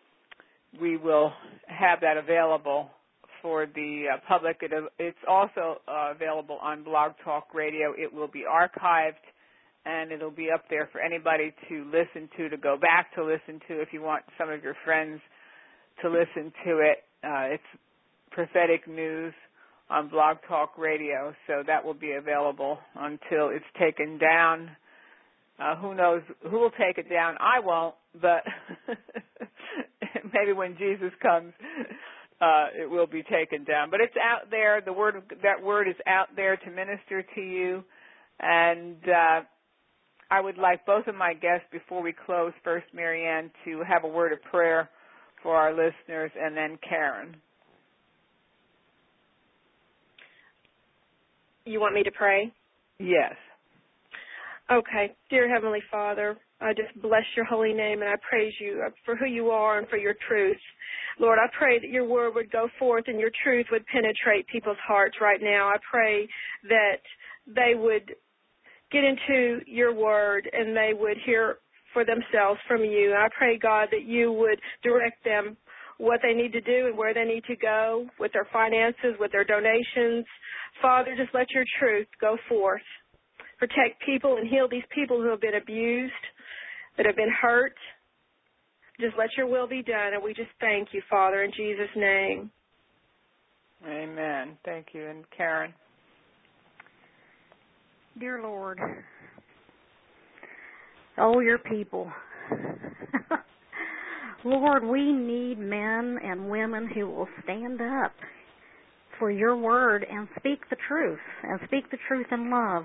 Speaker 2: we will have that available for the uh, public. It, it's also uh, available on Blog Talk Radio. It will be archived, and it'll be up there for anybody to listen to, to go back to listen to if you want some of your friends to listen to it. Uh, it's prophetic news on Blog Talk Radio, so that will be available until it's taken down. Uh, who knows who will take it down? I won't, but maybe when Jesus comes, uh, it will be taken down. But it's out there. The word of, that word is out there to minister to you. And uh, I would like both of my guests, before we close, first Marianne, to have a word of prayer for our listeners, and then Karen.
Speaker 5: You want me to pray?
Speaker 2: Yes.
Speaker 5: Okay. Dear Heavenly Father, I just bless your holy name, and I praise you for who you are and for your truth. Lord, I pray that your word would go forth and your truth would penetrate people's hearts right now. I pray that they would get into your word and they would hear for themselves from you. I pray, God, that you would direct them what they need to do and where they need to go with their finances, with their donations. Father, just let your truth go forth. Protect people and heal these people who have been abused, that have been hurt. Just let your will be done, and we just thank you, Father, in Jesus' name.
Speaker 2: Amen. Thank you. And Karen?
Speaker 4: Dear Lord, oh, your people. Lord, we need men and women who will stand up for your word and speak the truth, and speak the truth in love.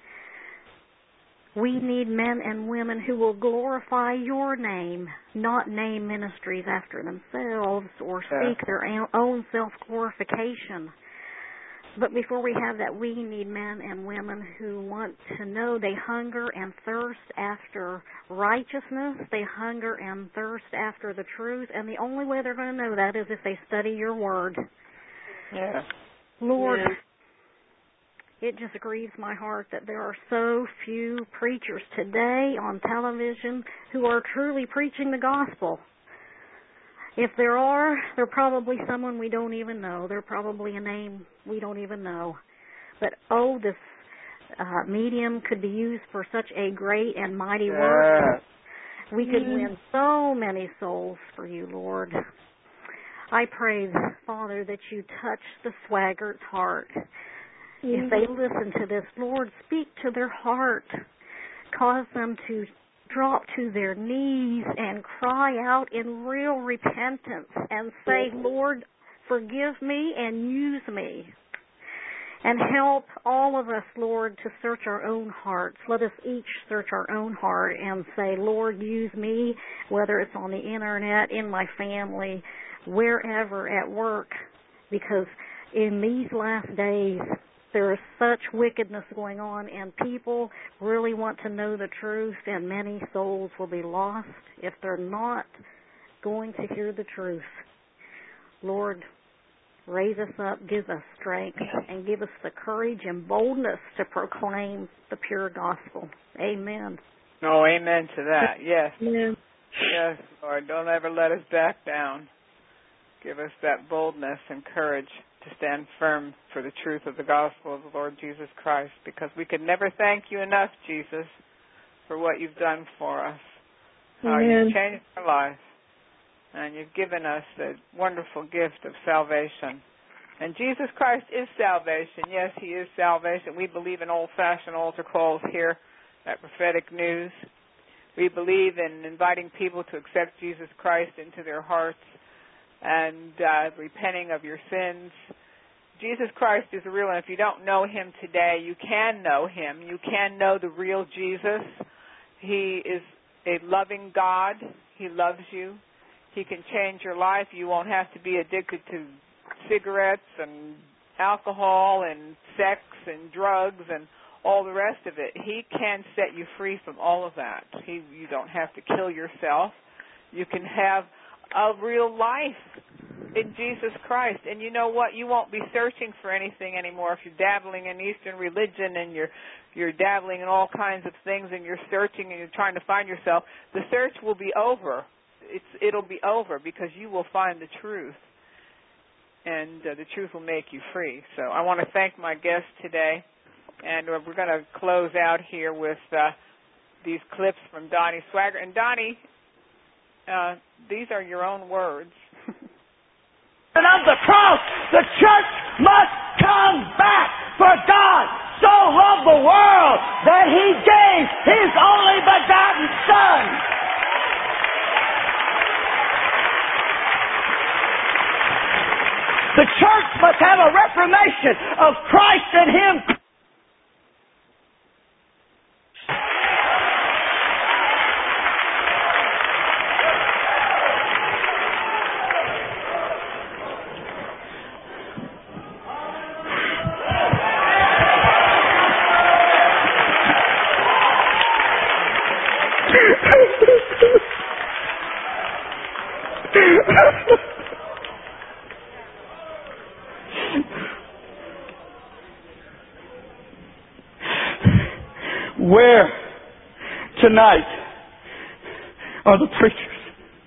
Speaker 4: We need men and women who will glorify your name, not name ministries after themselves or seek yeah. their own self-glorification. But before we have that, we need men and women who want to know they hunger and thirst after righteousness. They hunger and thirst after the truth. And the only way they're going to know that is if they study your word.
Speaker 2: Yeah.
Speaker 4: Lord,
Speaker 2: yeah.
Speaker 4: It just grieves my heart that there are so few preachers today on television who are truly preaching the gospel. If there are, they're probably someone we don't even know. They're probably a name we don't even know. But, oh, this uh, medium could be used for such a great and mighty
Speaker 2: yeah.
Speaker 4: work. We could mm-hmm. win so many souls for you, Lord. I pray, Father, that you touch the Swaggart's heart. If they listen to this, Lord, speak to their heart. Cause them to drop to their knees and cry out in real repentance and say, Lord, forgive me and use me. And help all of us, Lord, to search our own hearts. Let us each search our own heart and say, Lord, use me, whether it's on the internet, in my family, wherever, at work, because in these last days, there is such wickedness going on, and people really want to know the truth, and many souls will be lost if they're not going to hear the truth. Lord, raise us up, give us strength, and give us the courage and boldness to proclaim the pure gospel. Amen.
Speaker 2: Oh, amen to that. Yes.
Speaker 4: Amen.
Speaker 2: Yes, Lord. Don't ever let us back down. Give us that boldness and courage to stand firm for the truth of the gospel of the Lord Jesus Christ, because we could never thank you enough, Jesus, for what you've done for us. How you've changed our life. And you've given us the wonderful gift of salvation. And Jesus Christ is salvation. Yes, he is salvation. We believe in old-fashioned altar calls here at Prophetic News. We believe in inviting people to accept Jesus Christ into their hearts and uh, repenting of your sins. Jesus Christ is real, and if you don't know him today, you can know him. You can know the real Jesus. He is a loving God. He loves you. He can change your life. You won't have to be addicted to cigarettes and alcohol and sex and drugs and all the rest of it. He can set you free from all of that. He, you don't have to kill yourself. You can have a real life in Jesus Christ. And you know what? You won't be searching for anything anymore. If you're dabbling in Eastern religion and you're you're dabbling in all kinds of things and you're searching and you're trying to find yourself, the search will be over. It's, it'll be over because you will find the truth, and uh, the truth will make you free. So I want to thank my guests today, and uh, we're going to close out here with uh, these clips from Donnie Swaggart. And Donnie, uh, these are your own words.
Speaker 3: And of the cross, the church must come back, for God so loved the world that he gave his only begotten Son. The church must have a reformation of Christ and him. Where tonight are the preachers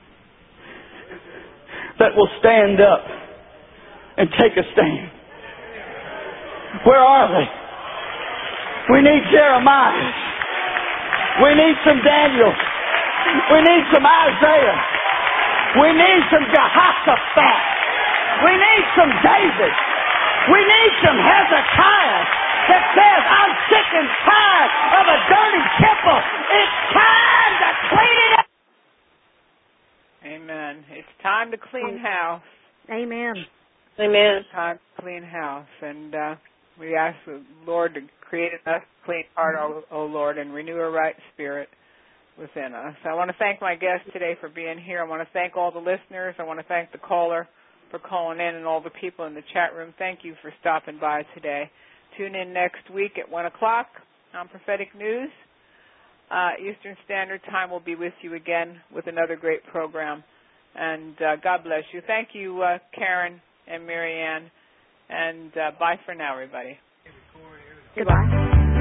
Speaker 3: that will stand up and take a stand? Where are they? We need Jeremiah. We need some Daniel. We need some Isaiah. We need some Jehoshaphat. We need some David. We need some Hezekiah that says, I'm sick and tired of a dirty temple. It's time to clean it up.
Speaker 2: Amen. It's time to clean house.
Speaker 4: Amen.
Speaker 5: Amen.
Speaker 2: It's time to clean house. And uh, we ask the Lord to create in us a clean heart, O, o Lord, and renew a right spirit within us. I want to thank my guests today for being here. I want to thank all the listeners. I want to thank the caller for calling in and all the people in the chat room. Thank you for stopping by today. Tune in next week at one o'clock on Prophetic News. Uh, Eastern Standard Time will be with you again with another great program. And uh, God bless you. Thank you, uh, Karen and Marianne. And uh, bye for now, everybody.
Speaker 4: Goodbye.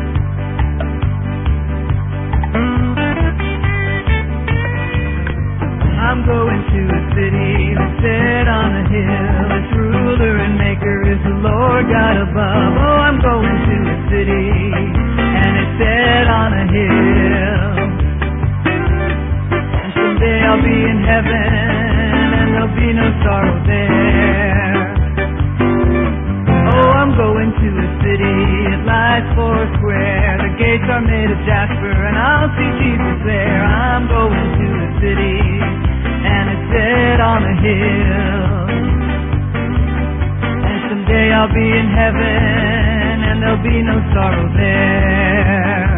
Speaker 1: I'm going to a city that's set on a hill. Its ruler and maker is the Lord God above. Oh, I'm going to a city, and it's set on a hill. And someday I'll be in heaven, and there'll be no sorrow there. Oh, I'm going to a city, it lies four square. The The gates are made of jasper, and I'll see Jesus there. I'm going to a city, and it's set on a hill. And someday I'll be in heaven, and there'll be no sorrow there.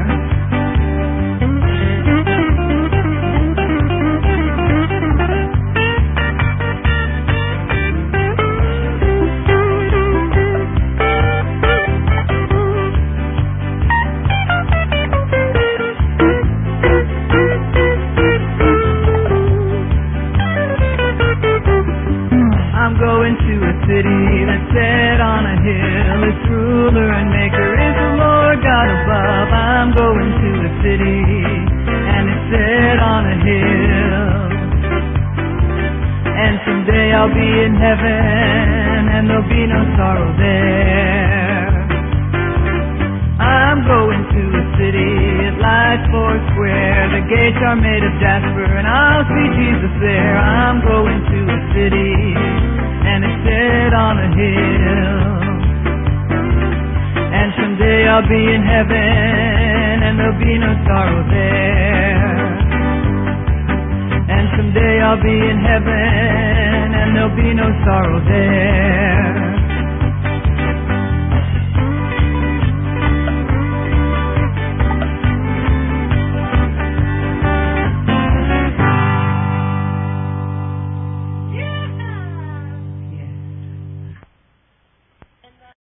Speaker 1: I'm going to a city that's set on a hill. Its ruler and maker is the Lord God above. I'm going to a city, and it's set on a hill. And someday I'll be in heaven, and there'll be no sorrow there. I'm going to a city, it lies four square. The gates are made of jasper, and I'll see Jesus there. I'm going to a city, and it's set on a hill. And someday I'll be in heaven, and there'll be no sorrow there. And someday I'll be in heaven, and there'll be no sorrow there.